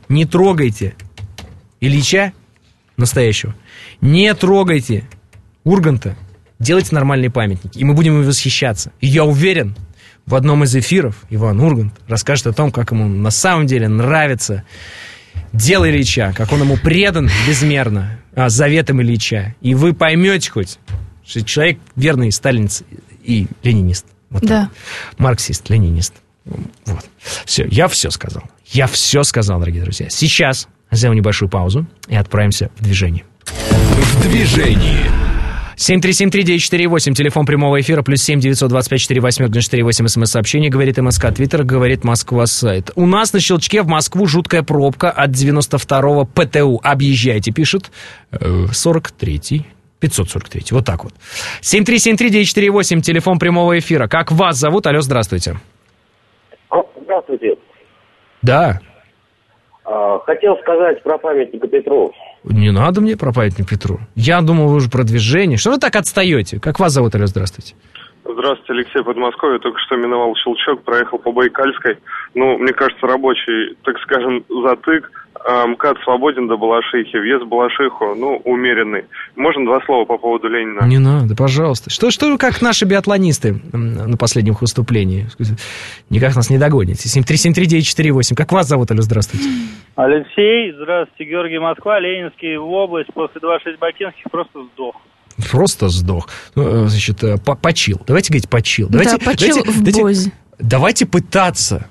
Ильича настоящего. Не трогайте Урганта. Делайте нормальные памятники. И мы будем им восхищаться. И я уверен, в одном из эфиров Иван Ургант расскажет о том, как ему на самом деле нравится дело Ильича, как он ему предан безмерно заветам Ильича. И вы поймете хоть, что человек верный сталинист и ленинист. Вот да. Марксист, ленинист. Вот. Все, я все сказал. Я все сказал, дорогие друзья. Сейчас сделаем небольшую паузу и отправимся в движение. В движении. 7373948, телефон прямого эфира, +7 925 48 98, смс-сообщение, говорит МСК, Твиттер, говорит Москва, сайт. У нас на Щелчке в Москву жуткая пробка от 92-го ПТУ. Объезжайте, пишет 43-й. 543, вот так вот. 7373948, телефон прямого эфира. Как вас зовут? Алло, здравствуйте. Здравствуйте. Да. Хотел сказать про памятник Петру. Не надо мне про памятник Петру. Я думал, вы уже про движение. Что вы так отстаете? Как вас зовут? Алло, здравствуйте. Здравствуйте, Алексей, Подмосковье. Только что миновал Щелчок, проехал по Байкальской. Ну, мне кажется, рабочий, так скажем, затык. МКАД свободен до Балашихи. Въезд в Балашиху, ну, умеренный. Можно два слова по поводу Ленина? Не надо, пожалуйста. Что вы, как наши биатлонисты на последнем выступлении? Никак нас не догоните. 7373948. Как вас зовут? Алло, здравствуйте. Алексей, здравствуйте. Георгий, Москва, Ленинский, область. После 26 Бакинских просто сдох. Просто сдох. Значит, почил. Давайте говорить почил. Да, почил в Бозе. Давайте пытаться...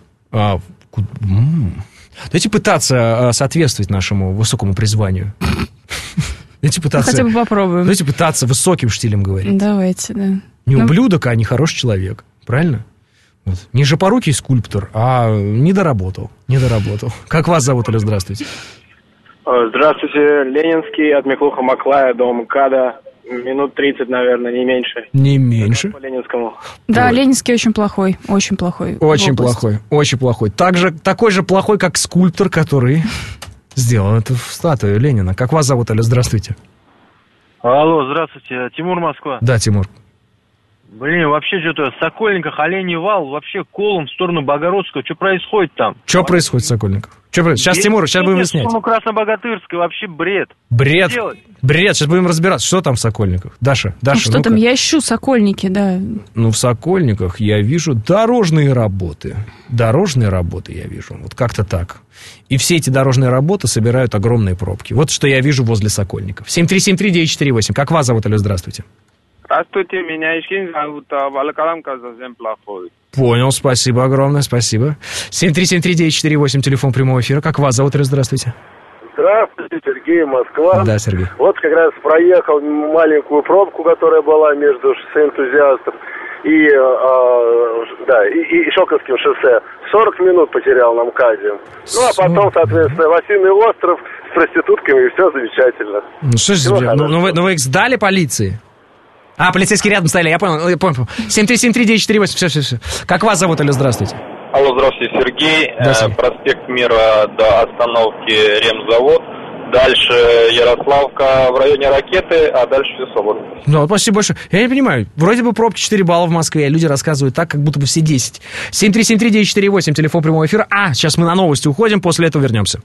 Давайте пытаться соответствовать нашему высокому призванию. Давайте пытаться... Хотя бы попробуем. Давайте пытаться высоким штилем говорить. Давайте, да. Не ублюдок, а не хороший человек. Правильно? Вот. Не жопорукий скульптор, а не доработал. Как вас зовут? Алло, здравствуйте. Здравствуйте, Ленинский, от Михлуха Маклая до МКАДа. Минут 30, наверное, не меньше. Не меньше? По Ленинскому. Да, Ленинский очень плохой. Очень плохой. Очень плохой. Такой же плохой, как скульптор, который сделал эту статую Ленина. Как вас зовут? Алло, здравствуйте. Алло, здравствуйте. Тимур, Москва. Да, Тимур. Блин, вообще что-то в Сокольниках, Оленей вал, вообще колом в сторону Богородского. Что происходит там? Что происходит в Сокольниках? Сейчас, Тимур, сейчас будем выяснять. В сторону Краснобогатырской вообще бред. Бред, сейчас будем разбираться, что там в Сокольниках. Даша, что там? Я ищу Сокольники, да. Ну, в Сокольниках я вижу дорожные работы. Дорожные работы я вижу, вот как-то так. И все эти дорожные работы собирают огромные пробки. Вот что я вижу возле Сокольников. 7373948, как вас зовут? Алло, здравствуйте. Здравствуйте, меня Ишкин зовут, Волоколамка совсем плохой. Понял, спасибо огромное, спасибо. 7373948, телефон прямого эфира. Как вас зовут? Здравствуйте. Здравствуйте, Сергей, Москва. Да, Сергей. Вот как раз проехал маленькую пробку, которая была между шоссе Энтузиастов и Шелковским шоссе. 40 минут потерял на МКАДе. Ну, а потом, соответственно, Лосиный остров с проститутками, и все замечательно. Ну, что же, вы их сдали полиции? Полицейские рядом стояли, я понял. 7373948, все. Как вас зовут? Алло, здравствуйте. Алло, здравствуйте, Сергей. Да, Сергей. Проспект Мира до остановки Ремзавод. Дальше Ярославка в районе Ракеты, а дальше все свободно. Ну, спасибо большое. Я не понимаю, вроде бы пробки 4 балла в Москве, а люди рассказывают так, как будто бы все 10. 7373948, телефон прямого эфира. Сейчас мы на новости уходим, после этого вернемся.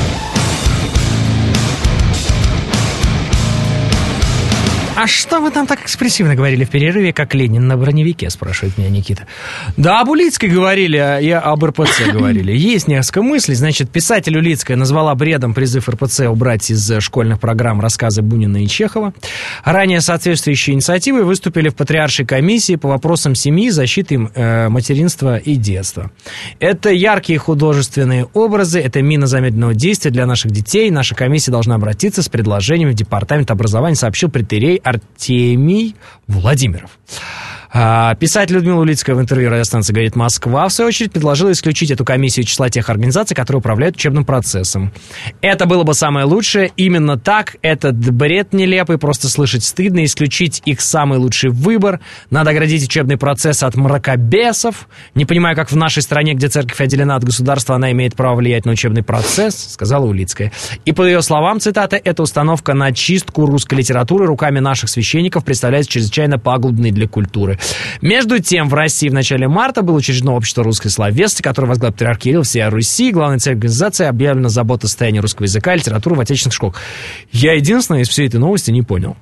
А что вы там так экспрессивно говорили в перерыве, как Ленин на броневике, спрашивает меня Никита. Да, об Улицкой говорили, и об РПЦ говорили. Есть несколько мыслей. Значит, писатель Улицкая назвала бредом призыв РПЦ убрать из школьных программ рассказы Бунина и Чехова. Ранее соответствующие инициативы выступили в Патриаршей комиссии по вопросам семьи, защиты материнства и детства. Это яркие художественные образы, это мина замедленного действия для наших детей. Наша комиссия должна обратиться с предложением в Департамент образования, сообщил претерей Артемий Владимиров. Писатель Людмила Улицкая в интервью радиостанции «Говорит Москва» в свою очередь предложила исключить эту комиссию из числа тех организаций, которые управляют учебным процессом. Это было бы самое лучшее. Именно так. Этот бред нелепый, просто слышать стыдно. Исключить их самый лучший выбор. Надо оградить учебный процесс от мракобесов. Не понимаю, как в нашей стране, где церковь отделена от государства, она имеет право влиять на учебный процесс, сказала Улицкая. И по ее словам, цитата, «эта установка на чистку русской литературы руками наших священников представляется чрезвычайно пагубной для культуры». Между тем, в России в начале марта было учреждено общество русской словесности, которое возглавил патриарх Кирилл всей Руси. Главной целью организации объявлена забота о состоянии русского языка и литературы в отечественных школах. Я единственное из всей этой новости не понял.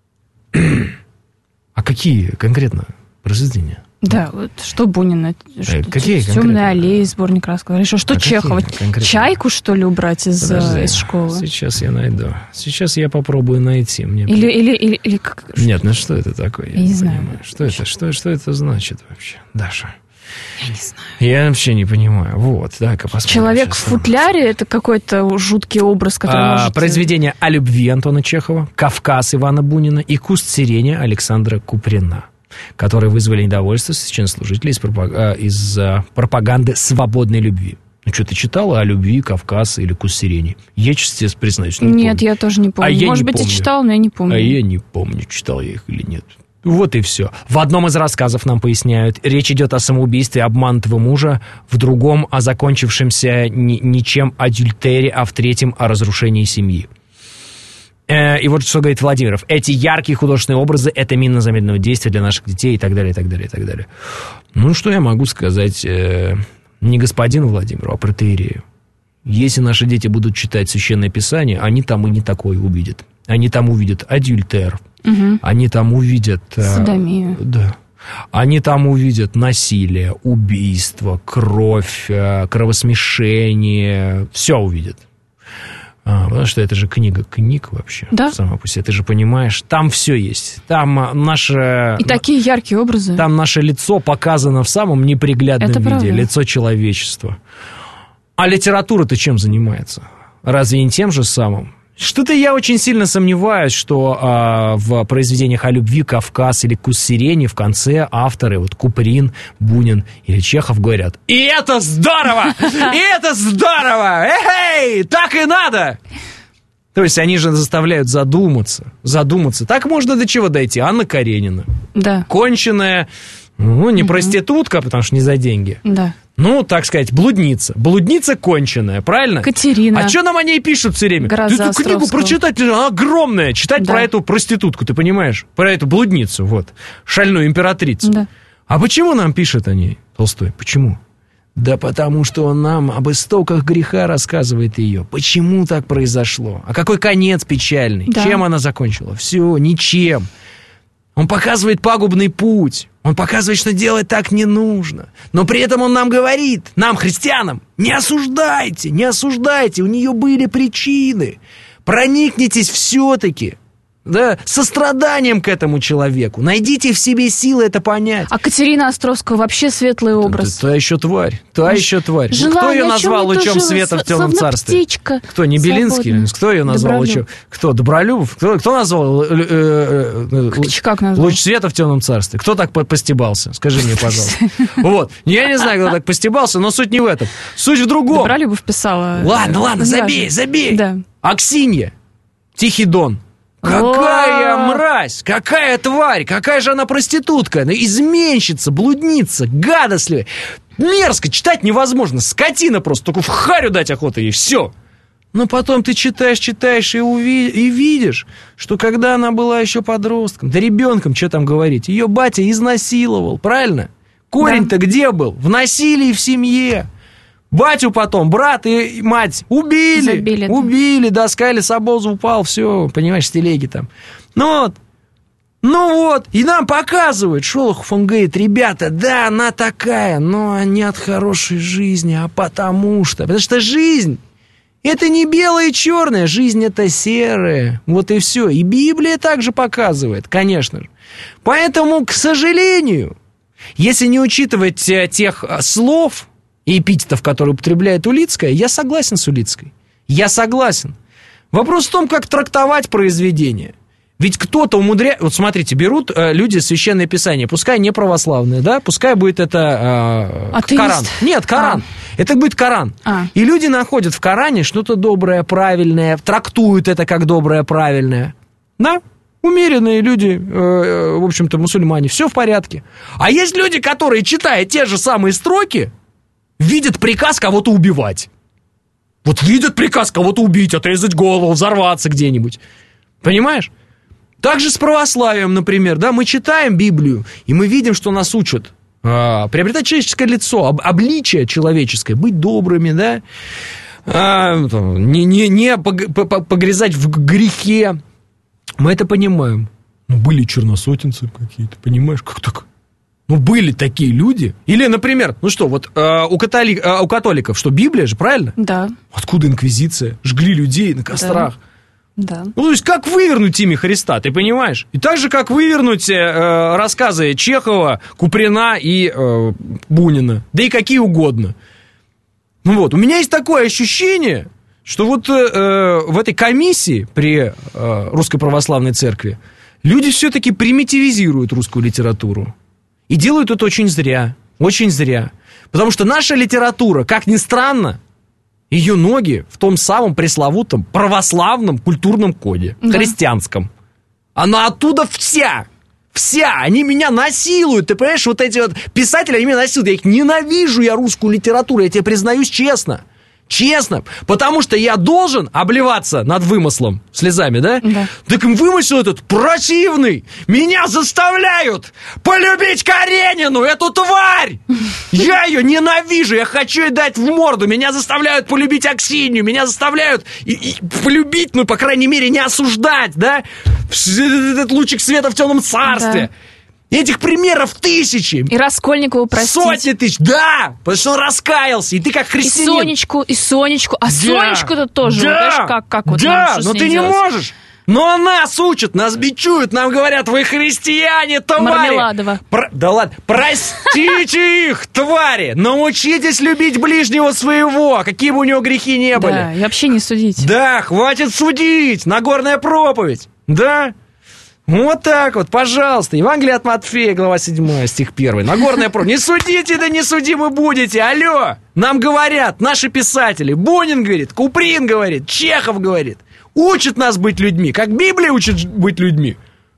А какие конкретно произведения? Да, вот что Бунина? Какие «Темные аллеи», сборник рассказов. Еще что Чехова? «Чайку», что ли, убрать из школы? Сейчас я найду. Сейчас я попробую найти. Или как? Нет, ну что это такое? Я не знаю. Что это? Что это значит вообще, Даша? Я не знаю. Я вообще не понимаю. Вот, дай-ка посмотрим. «Человек в футляре» — это какой-то жуткий образ, который может... Произведение о любви Антона Чехова, «Кавказ» Ивана Бунина и «Куст сирени» Александра Куприна, которые вызвали недовольство священнослужителей из пропаганды свободной любви. Ну, что, ты читала о любви, Кавказ или «Куст сирени»? Я, честно признаюсь, не помню. Нет, я тоже не помню. Может быть, и читала, но я не помню. А я не помню, читал я их или нет. Вот и все. В одном из рассказов нам поясняют, речь идет о самоубийстве обманутого мужа, в другом о закончившемся ничем адюльтере, а в третьем о разрушении семьи. И вот что говорит Владимиров. Эти яркие художественные образы — это мина замедленного действия для наших детей и так далее, и так далее, и так далее. Ну, что я могу сказать не господину Владимиру, а протоиерею. Если наши дети будут читать Священное Писание, они там и не такое увидят. Они там увидят адюльтер, они там увидят... содомию. Да. Они там увидят насилие, убийство, кровь, кровосмешение. Все увидят. Потому что это же книга книг вообще. Да. Сама по себе. Ты же понимаешь, там все есть. Там наше... И такие яркие образы. Там наше лицо показано в самом неприглядном это виде. Правда. Лицо человечества. А литература-то чем занимается? Разве не тем же самым? Что-то я очень сильно сомневаюсь, что в произведениях о любви «Кавказ» или «Куст сирени» в конце авторы, вот Куприн, Бунин или Чехов говорят: «И это здорово! И это здорово! Эй, так и надо!» То есть они же заставляют задуматься. Так можно до чего дойти? Анна Каренина. Да. Конченая, ну, не проститутка, потому что не за деньги. Да. Ну, так сказать, блудница. Блудница конченая, правильно? Катерина. А что нам о ней пишут все время? Ты эту книгу прочитать, она огромная. Читать про эту проститутку, ты понимаешь? Про эту блудницу, вот. Шальную императрицу. Да. А почему нам пишет о ней Толстой? Почему? Да потому что он нам об истоках греха рассказывает ее. Почему так произошло? А какой конец печальный? Да. Чем она закончила? Все, ничем. Он показывает пагубный путь. Он показывает, что делать так не нужно. Но при этом он нам говорит, нам, христианам, не осуждайте, у нее были причины. Проникнитесь все-таки, да, состраданием к этому человеку. Найдите в себе силы это понять. А Катерина Островская вообще светлый образ. Та еще тварь. Кто ее назвал лучом света в темном царстве? Птичка. Кто, не Белинский? Кто ее назвал лучом? Кто, Добролюбов? Кто назвал как назвал? Луч света в темном царстве? Кто так постебался? Скажи мне, пожалуйста. Вот. Я не знаю, кто так постебался, но суть не в этом. Суть в другом. Добролюбов писала. Ладно, забей. Да. Аксинья. Тихий Дон. Какая мразь, какая тварь, какая же она проститутка, изменщица, блудница, гадостливая. Мерзко, читать невозможно, скотина просто, только в харю дать охота ей, все. Но потом ты читаешь и видишь, что когда она была еще подростком, да ребенком, что там говорить, ее батя изнасиловал, правильно? Корень-то где был? В насилии в семье. Батю потом, брат и мать убили, да, Скайли с обоза упал, все, понимаешь, с телеги там. Ну вот, и нам показывают, Шолохов, он говорит, ребята, да, она такая, но не от хорошей жизни, а потому что жизнь, это не белое и черное, жизнь это серая, вот и все, и Библия также показывает, конечно же. Поэтому, к сожалению, если не учитывать тех слов и эпитетов, которые употребляет Улицкая, я согласен с Улицкой. Я согласен. Вопрос в том, как трактовать произведение. Ведь кто-то умудряет... Вот смотрите, берут люди Священное Писание, пускай не православные, да, пускай будет это Коран. Нет, Коран. Это будет Коран. И люди находят в Коране что-то доброе, правильное, трактуют это как доброе, правильное. Да? Умеренные люди, в общем-то, мусульмане, все в порядке. А есть люди, которые, читая те же самые строки, видят приказ кого-то убивать. Вот видят приказ кого-то убить, отрезать голову, взорваться где-нибудь. Понимаешь? Так же с православием, например, да, мы читаем Библию, и мы видим, что нас учат приобретать человеческое лицо, обличие человеческое, быть добрыми, да, не погрязать в грехе. Мы это понимаем. Ну, были черносотенцы какие-то, понимаешь, как так? Ну, были такие люди. Или, например, ну что, вот у католиков, что Библия же, правильно? Да. Откуда инквизиция? Жгли людей на кострах. Да. Ну, то есть, как вывернуть имя Христа, ты понимаешь? И так же, как вывернуть рассказы Чехова, Куприна и Бунина. Да и какие угодно. Ну вот, у меня есть такое ощущение, что вот в этой комиссии при Русской Православной Церкви люди все-таки примитивизируют русскую литературу. И делают это очень зря, очень зря. Потому что наша литература, как ни странно, ее ноги в том самом пресловутом православном культурном коде, христианском. Она оттуда вся. Они меня насилуют, ты понимаешь, вот эти вот писатели, они меня насилуют, я их ненавижу, я русскую литературу, я тебе признаюсь честно. Честно, потому что я должен обливаться над вымыслом слезами, да? Да. Так вымысел этот противный. Меня заставляют полюбить Каренину, эту тварь. Я ее ненавижу, я хочу ей дать в морду. Меня заставляют полюбить Аксинью, меня заставляют полюбить, ну, по крайней мере, не осуждать, да? Этот лучик света в темном царстве. Да. Этих примеров тысячи. И Раскольникову простить. Сотни тысяч, да, потому что он раскаялся, и ты как христианин. И Сонечку, а да. Сонечку-то тоже, да. Вот, как вот да, но ты не можешь. Но нас учат, нас бичуют, нам говорят, вы христиане, твари. Мармеладова. Да ладно, простите их, твари, научитесь любить ближнего своего, какие бы у него грехи не были. Да, и вообще не судить. Да, хватит судить, Нагорная проповедь, да. Вот так вот, пожалуйста. Евангелие от Матфея, глава 7, стих 1. Нагорная проповедь. Не судите, да не судимы будете. Алло, нам говорят наши писатели. Бунин говорит, Куприн говорит, Чехов говорит. Учат нас быть людьми, как Библия учит быть людьми.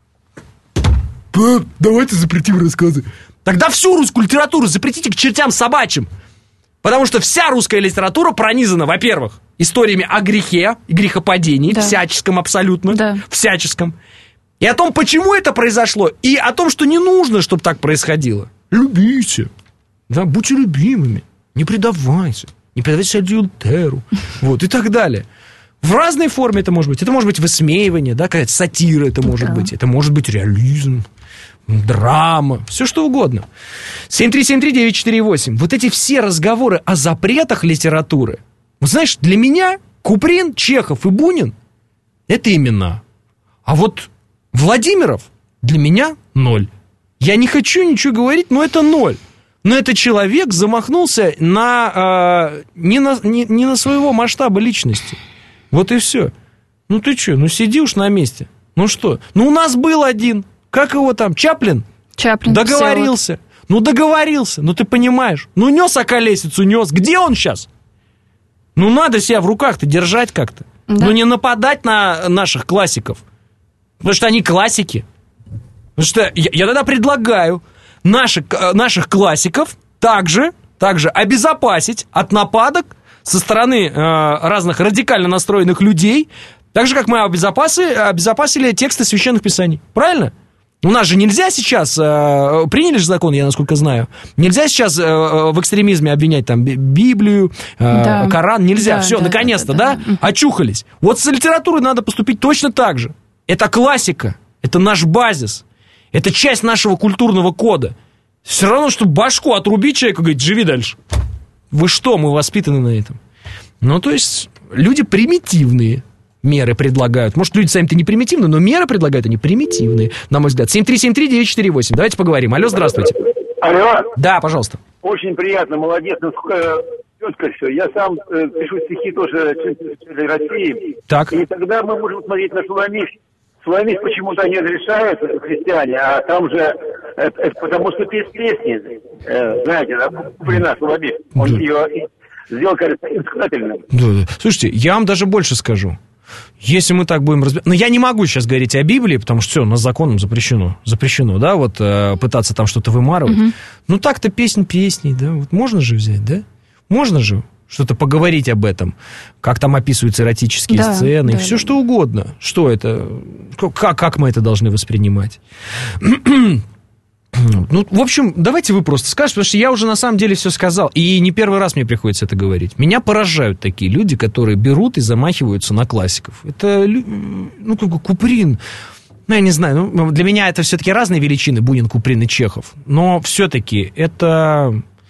Давайте запретим рассказы. Тогда всю русскую литературу запретите к чертям собачьим. Потому что вся русская литература пронизана, во-первых, историями о грехе и грехопадении, да. Всяческом абсолютно, да. Всяческом. И о том, почему это произошло, и о том, что не нужно, чтобы так происходило. Любите, да, будьте любимыми, не предавайся адюльтеру, вот, и так далее. В разной форме это может быть высмеивание, да, какая-то сатира это может быть, это может быть реализм, драма, все что угодно. 7373948, вот эти все разговоры о запретах литературы, вот, знаешь, для меня Куприн, Чехов и Бунин – это имена, а вот Владимиров для меня 0. Я не хочу ничего говорить, но это 0. Но этот человек замахнулся не на своего масштаба личности. Вот и все. Ну ты что, ну сиди уж на месте. Ну что? Ну у нас был один. Как его там? Чаплин? Договорился. Ну договорился. Ну ты понимаешь. Ну нес околесицу, нес. Где он сейчас? Ну надо себя в руках-то держать как-то. Да. Ну не нападать на наших классиков. Потому что они классики. Потому что я тогда предлагаю наших классиков также обезопасить от нападок со стороны разных радикально настроенных людей, так же, как мы обезопасили тексты священных писаний. Правильно? У нас же нельзя сейчас, приняли же закон, я насколько знаю, нельзя сейчас в экстремизме обвинять там Библию, да. Коран, нельзя. Да, все, да, наконец-то, да? Очухались. Вот с литературой надо поступить точно так же. Это классика, это наш базис, это часть нашего культурного кода. Все равно, что башку отрубить человеку, говорит, живи дальше. Вы что, мы воспитаны на этом? Ну, то есть, люди примитивные меры предлагают. Может, люди сами-то не примитивные, но меры предлагают они примитивные, на мой взгляд. 7373948, давайте поговорим. Алло, здравствуйте. Алло. Да, пожалуйста. Очень приятно, молодец, насколько четко все. Я сам пишу стихи тоже для России. Так. И тогда мы можем смотреть на словить почему-то не разрешают христиане, а там же, это потому что песни, знаете, да, Куприна словить, он ее сделал, кажется, инсказательным. Да. Слушайте, я вам даже больше скажу. Если мы так будем разбирать... Но я не могу сейчас говорить о Библии, потому что все, у нас законом запрещено. Запрещено, да, вот пытаться там что-то вымарывать. Ну так-то песней, да, вот можно же взять, да? Можно же что-то поговорить об этом, как там описываются эротические сцены, и все что угодно. Что это? Как мы это должны воспринимать? Ну, в общем, давайте вы просто скажете, потому что я уже на самом деле все сказал, и не первый раз мне приходится это говорить. Меня поражают такие люди, которые берут и замахиваются на классиков. Это, ну, как Куприн, ну, я не знаю, ну, для меня это все-таки разные величины, Бунин, Куприн и Чехов, но все-таки это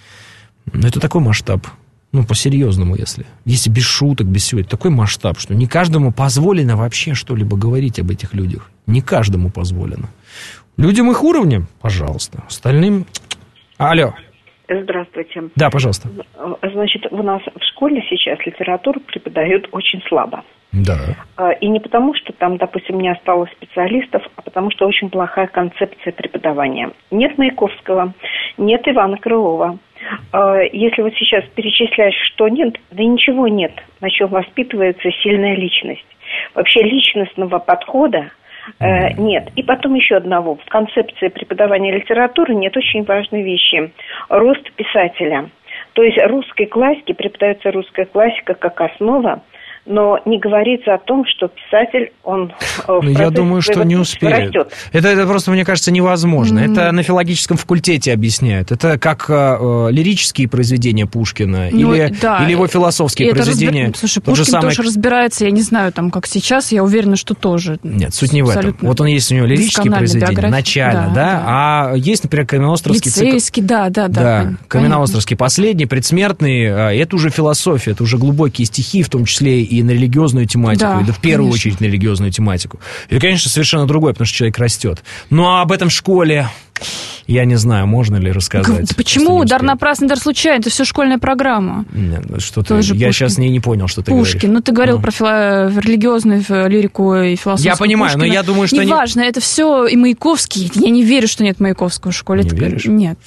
такой масштаб. Ну, по-серьезному, если без шуток, без всего, это такой масштаб, что не каждому позволено вообще что-либо говорить об этих людях. Не каждому позволено. Людям их уровня, пожалуйста. Остальным... Алло. Здравствуйте. Да, пожалуйста. Значит, у нас в школе сейчас литературу преподают очень слабо. Да. И не потому, что там, допустим, не осталось специалистов, а потому, что очень плохая концепция преподавания. Нет Маяковского, нет Ивана Крылова. Если вот сейчас перечислять, что нет, да ничего нет, на чем воспитывается сильная личность. Вообще личностного подхода нет. И потом еще одного. В концепции преподавания литературы нет очень важной вещи. Рост писателя. То есть русской классике преподается русская классика как основа, но не говорится о том, что писатель, он я думаю, что не успеет. Растет. Это просто, мне кажется, невозможно. Это на филологическом факультете объясняют. Это как лирические произведения Пушкина или его философские произведения. Слушай, Пушкин тоже разбирается, я не знаю, там, как сейчас, я уверена, что тоже. Нет, суть не в этом. Вот он есть у него лирические произведения, начально, да, а есть, например, Каменноостровский цикл. Лицейский, да. Каменноостровский последний, предсмертный, это уже философия, это уже глубокие стихи, в том числе и на религиозную тематику, и в первую очередь на религиозную тематику. И, конечно, совершенно другое, потому что человек растет. Но об этом в школе, я не знаю, можно ли рассказать. Почему? Дар напрасно, дар случайно. Это все школьная программа. Нет, что-то я сейчас не понял, что ты говоришь. Пушкин. Ну, ты говорил про религиозную лирику и философскую. Я понимаю, Пушкина. Но я думаю, что... Неважно, это все и Маяковский. Я не верю, что нет Маяковского в школе. Не веришь? Нет.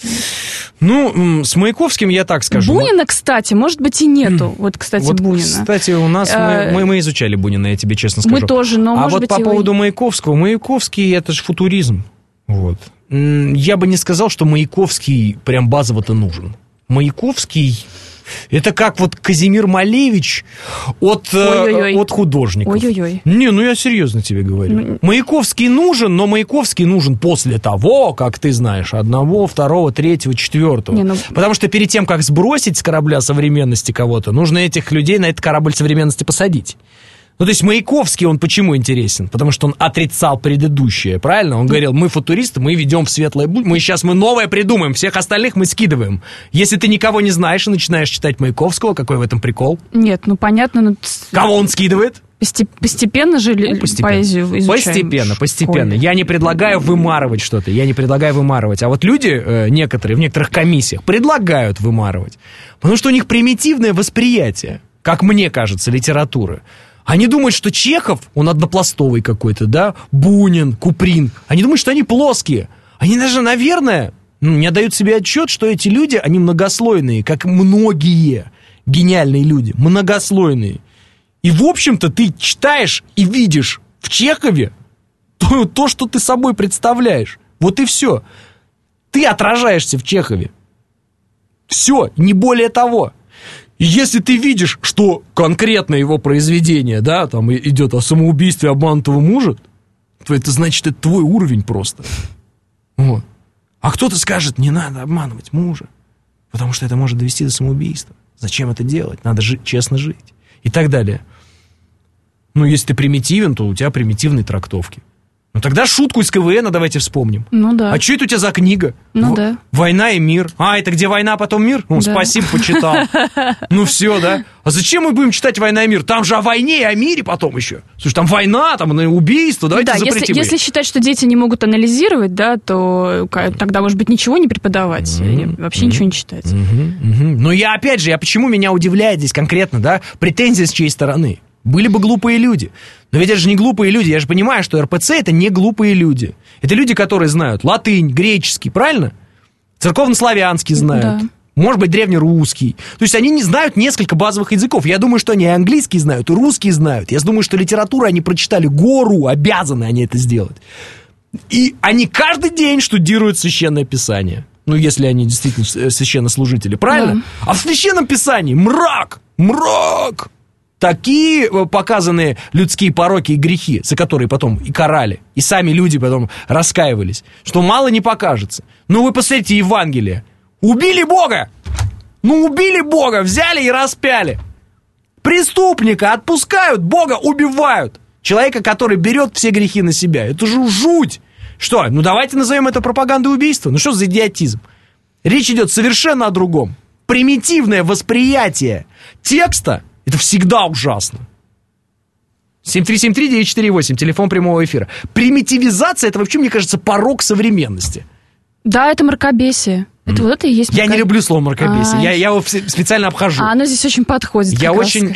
Ну, с Маяковским я так скажу. Бунина, кстати, может быть, и нету. Вот, кстати, Бунина. Кстати, у нас мы изучали Бунина, я тебе честно скажу. Мы тоже, но, может быть, по поводу Маяковского. Маяковский, это же футуризм. Вот. Я бы не сказал, что Маяковский прям базово-то нужен. Маяковский... Это как вот Казимир Малевич от художников. Ой-ой-ой. Не, ну я серьезно тебе говорю. Маяковский нужен, но Маяковский нужен после того, как ты знаешь, одного, второго, третьего, четвертого. Потому что перед тем, как сбросить с корабля современности кого-то, нужно этих людей на этот корабль современности посадить. Ну, то есть Маяковский, он почему интересен? Потому что он отрицал предыдущее, правильно? Он говорил, мы футуристы, мы ведем в светлое будущее, мы новое придумаем, всех остальных мы скидываем. Если ты никого не знаешь и начинаешь читать Маяковского, какой в этом прикол? Нет, ну понятно. Но... Кого он скидывает? Постепенно же поэзию изучаем. Постепенно. Я не предлагаю вымарывать что-то, А вот люди, некоторые, в некоторых комиссиях предлагают вымарывать. Потому что у них примитивное восприятие, как мне кажется, литературы. Они думают, что Чехов, он однопластовый какой-то, да, Бунин, Куприн. Они думают, что они плоские. Они даже, наверное, не отдают себе отчет, что эти люди, они многослойные, как многие гениальные люди, многослойные. И, в общем-то, ты читаешь и видишь в Чехове то, что ты собой представляешь. Вот и все. Ты отражаешься в Чехове. Все, не более того. И если ты видишь, что конкретно его произведение, да, там идет о самоубийстве обманутого мужа, то это значит, это твой уровень просто. Вот. А кто-то скажет, не надо обманывать мужа, потому что это может довести до самоубийства. Зачем это делать? Надо честно жить. И так далее. Ну, если ты примитивен, то у тебя примитивные трактовки. Ну, тогда шутку из КВН давайте вспомним. Ну, да. А что это у тебя за книга? Ну, да. «Война и мир». А, это где война, потом мир? Ну, да. Спасибо, почитал. Ну, все, да. А зачем мы будем читать «Война и мир»? Там же о войне и о мире потом еще. Слушай, там война, там убийство, давайте запретим. Если считать, что дети не могут анализировать, да, то тогда, может быть, ничего не преподавать, вообще ничего не читать. Но я, опять же, почему меня удивляет здесь конкретно, да, претензия с чьей стороны? Были бы глупые люди. Но ведь это же не глупые люди. Я же понимаю, что РПЦ это не глупые люди. Это люди, которые знают латынь, греческий, правильно? Церковнославянский знают. Да. Может быть, древнерусский. То есть они не знают несколько базовых языков. Я думаю, что они и английский знают, и русский знают. Я думаю, что литературу они прочитали гору, обязаны они это сделать. И они каждый день штудируют Священное Писание. Ну, если они действительно священнослужители, правильно? Да. А в Священном Писании мрак! Такие показанные людские пороки и грехи, за которые потом и карали, и сами люди потом раскаивались, что мало не покажется. Ну, вы посмотрите Евангелие. Убили Бога! Убили Бога, взяли и распяли. Преступника отпускают, Бога убивают. Человека, который берет все грехи на себя. Это же жуть! Что, давайте назовем это пропагандой убийства? Что за идиотизм? Речь идет совершенно о другом. Примитивное восприятие текста — это всегда ужасно. 7373948, телефон прямого эфира. Примитивизация — это вообще, мне кажется, порок современности. Да, это мракобесие. Это вот это и есть мракобесие. Я не люблю слово мракобесие. Я его специально обхожу. Оно здесь очень подходит. Я очень,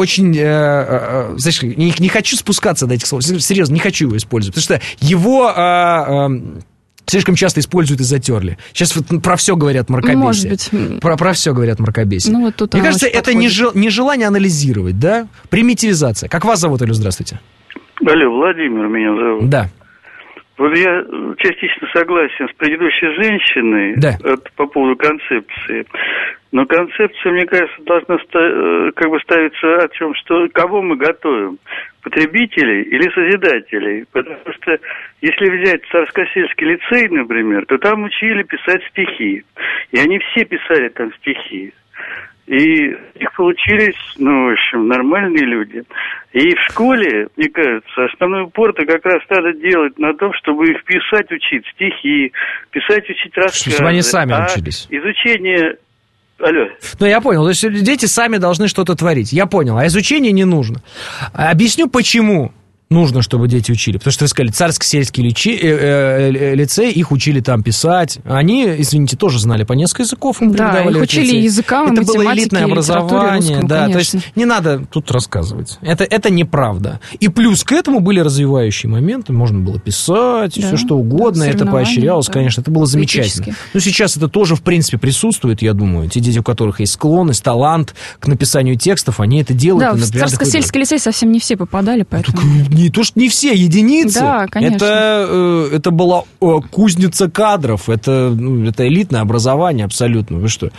знаешь, не хочу спускаться до этих слов. Серьезно, не хочу его использовать. Потому что его слишком часто используют и затерли. Сейчас вот про все говорят мракобесие. Может быть. Про все говорят мракобесие. Вот тут мне кажется, это не желание анализировать, да? Примитивизация. Как вас зовут, Алло, здравствуйте? Алло, Владимир меня зовут. Да. Вот я частично согласен с предыдущей женщиной по поводу концепции. Но концепция, мне кажется, должна ставиться о чем, что кого мы готовим? Потребителей или созидателей? Потому что если взять Царскосельский лицей, например, то там учили писать стихи. И они все писали там стихи. И их получились, в общем, нормальные люди. И в школе, мне кажется, основной упор-то как раз надо делать на том, чтобы их писать, учить стихи, писать, учить рассказы. Чтобы они сами учились. Изучение... Алло. Я понял. То есть дети сами должны что-то творить. Я понял. А изучение не нужно. Объясню, почему нужно, чтобы дети учили. Потому что вы сказали, Царско-сельский лицей, их учили там писать. Они, извините, тоже знали по несколько языков. Им их учили языкам, это было элитное образование. Русскому, то есть не надо тут рассказывать. Это неправда. И плюс к этому были развивающие моменты. Можно было писать, все что угодно. Это поощрялось, конечно. Это было замечательно. Но сейчас это тоже, в принципе, присутствует, я думаю. Те дети, у которых есть склонность, талант к написанию текстов, они это делают. Да, в Царско-сельский лицей совсем не все попадали, поэтому... Не то, что не все, единицы. Да, конечно. Это была кузница кадров. Это элитное образование абсолютно. Вы что?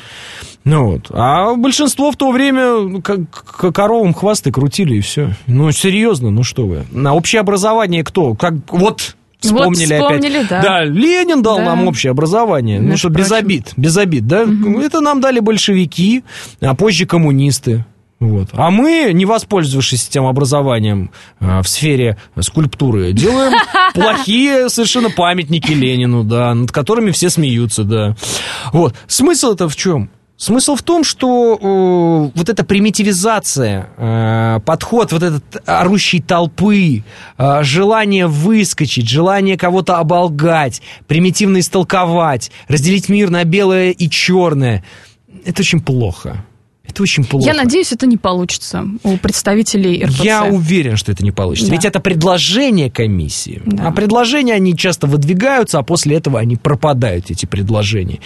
А большинство в то время коровам хвосты крутили, и все. Серьезно, что вы. На общее образование кто? Вспомнили опять. Да. Ленин дал нам общее образование. Что без обид, да? Угу. Это нам дали большевики, а позже коммунисты. А мы, не воспользовавшись тем образованием в сфере скульптуры, делаем плохие совершенно памятники Ленину, над которыми все смеются, Смысл-то в чем? Смысл в том, что вот эта примитивизация, подход вот этот орущей толпы, желание выскочить, желание кого-то оболгать, примитивно истолковать, разделить мир на белое и черное, это очень плохо. Это очень плохо. Я надеюсь, это не получится у представителей РПЦ. Я уверен, что это не получится. Ведь это предложение комиссии. А предложения, они часто выдвигаются, а после этого они пропадают, эти предложения.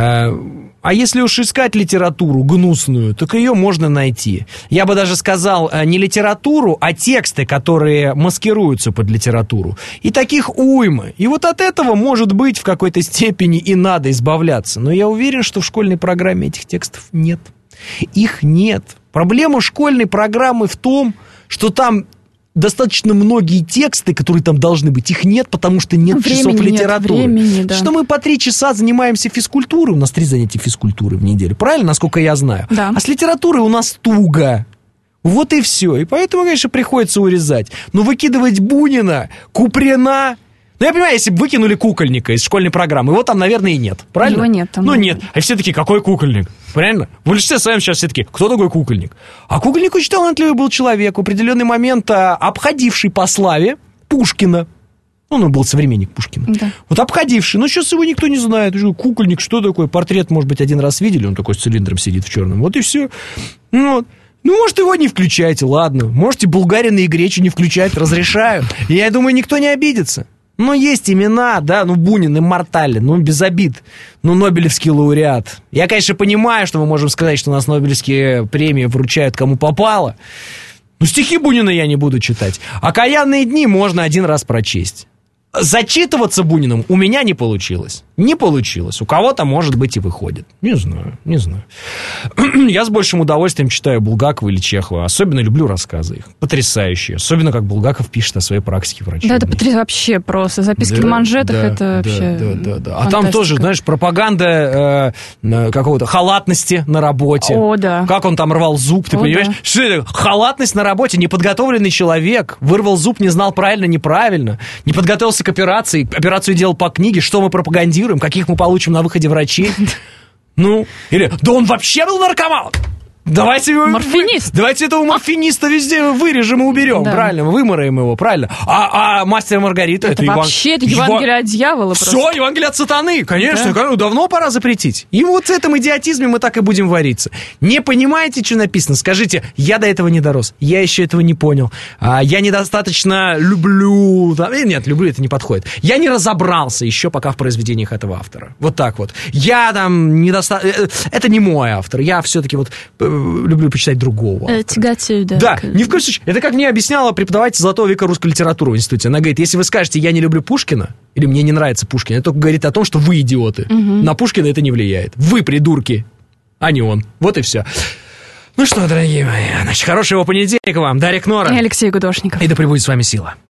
А если уж искать литературу гнусную, так ее можно найти. Я бы даже сказал, не литературу, а тексты, которые маскируются под литературу. И таких уйма. И вот от этого, может быть, в какой-то степени и надо избавляться. Но я уверен, что в школьной программе этих текстов нет. Их нет. Проблема школьной программы в том, что там достаточно многие тексты, которые там должны быть, их нет, потому что нет часов литературы. Что мы по 3 часа занимаемся физкультурой, у нас 3 занятия физкультуры в неделю, правильно, насколько я знаю? Да. А с литературой у нас туго. Вот и все. И поэтому, конечно, приходится урезать. Но выкидывать Бунина, Куприна... я понимаю, если бы выкинули Кукольника из школьной программы, его там, наверное, и нет. Правильно? Его нет. Нет. А все такие, какой Кукольник? Правильно? В большинстве своем сейчас все такие, кто такой Кукольник? А Кукольник очень талантливый был человек, в определенный момент обходивший по славе Пушкина. Он был современник Пушкина. Да. Обходивший. Но сейчас его никто не знает. Кукольник, что такое? Портрет, может быть, один раз видели, он такой с цилиндром сидит в черном. Вот и все. Ну, может, его не включайте, ладно. Можете Булгарина и Гречу не включать, разрешаю. Я думаю, никто не обидится. Но есть имена, да, ну, Бунин, иммортален, ну, без обид. Ну, Нобелевский лауреат. Я, конечно, понимаю, что мы можем сказать, что у нас Нобелевские премии вручают кому попало. Но стихи Бунина я не буду читать. «Окаянные дни» можно один раз прочесть. Зачитываться Буниным у меня не получилось. Не получилось. У кого-то, может быть, и выходит. Не знаю. Я с большим удовольствием читаю Булгакова или Чехова. Особенно люблю рассказы их. Потрясающие. Особенно, как Булгаков пишет о своей практике врача. Да, это вообще просто. Записки на манжетах, это вообще фантастика. А там тоже, знаешь, пропаганда какого-то халатности на работе. О, да. Как он там рвал зуб, ты понимаешь? Да. Что это? Халатность на работе. Неподготовленный человек. Вырвал зуб, не знал правильно, неправильно. Не подготовился к операции. Операцию делал по книге. Что мы пропагандируем? Каких мы получим на выходе врачей? Ну, или, да он вообще был наркоман! Давайте этого морфиниста везде вырежем и уберем, да. Правильно, вымораем его, правильно. А «Мастер и Маргарита» это вообще Евангелие от дьявола просто. Все, Евангелие от сатаны, конечно, да. Давно пора запретить. И вот в этом идиотизме мы так и будем вариться. Не понимаете, что написано? Скажите, я до этого не дорос, я еще этого не понял, я недостаточно люблю... Нет, люблю, это не подходит. Я не разобрался еще пока в произведениях этого автора. Вот так вот. Я там недостаточно... Это не мой автор, я все-таки вот... люблю почитать другого автора. Тяготею, да. Да, ни в коем случае. Это как мне объясняла преподаватель Золотого века русской литературы в институте. Она говорит, если вы скажете, я не люблю Пушкина, или мне не нравится Пушкин, это только говорит о том, что вы идиоты. Угу. На Пушкина это не влияет. Вы придурки, а не он. Вот и все. Ну что, дорогие мои, значит, хорошего понедельника вам. Дарья Кнора. И Алексей Гудошников. И да пребудет с вами сила.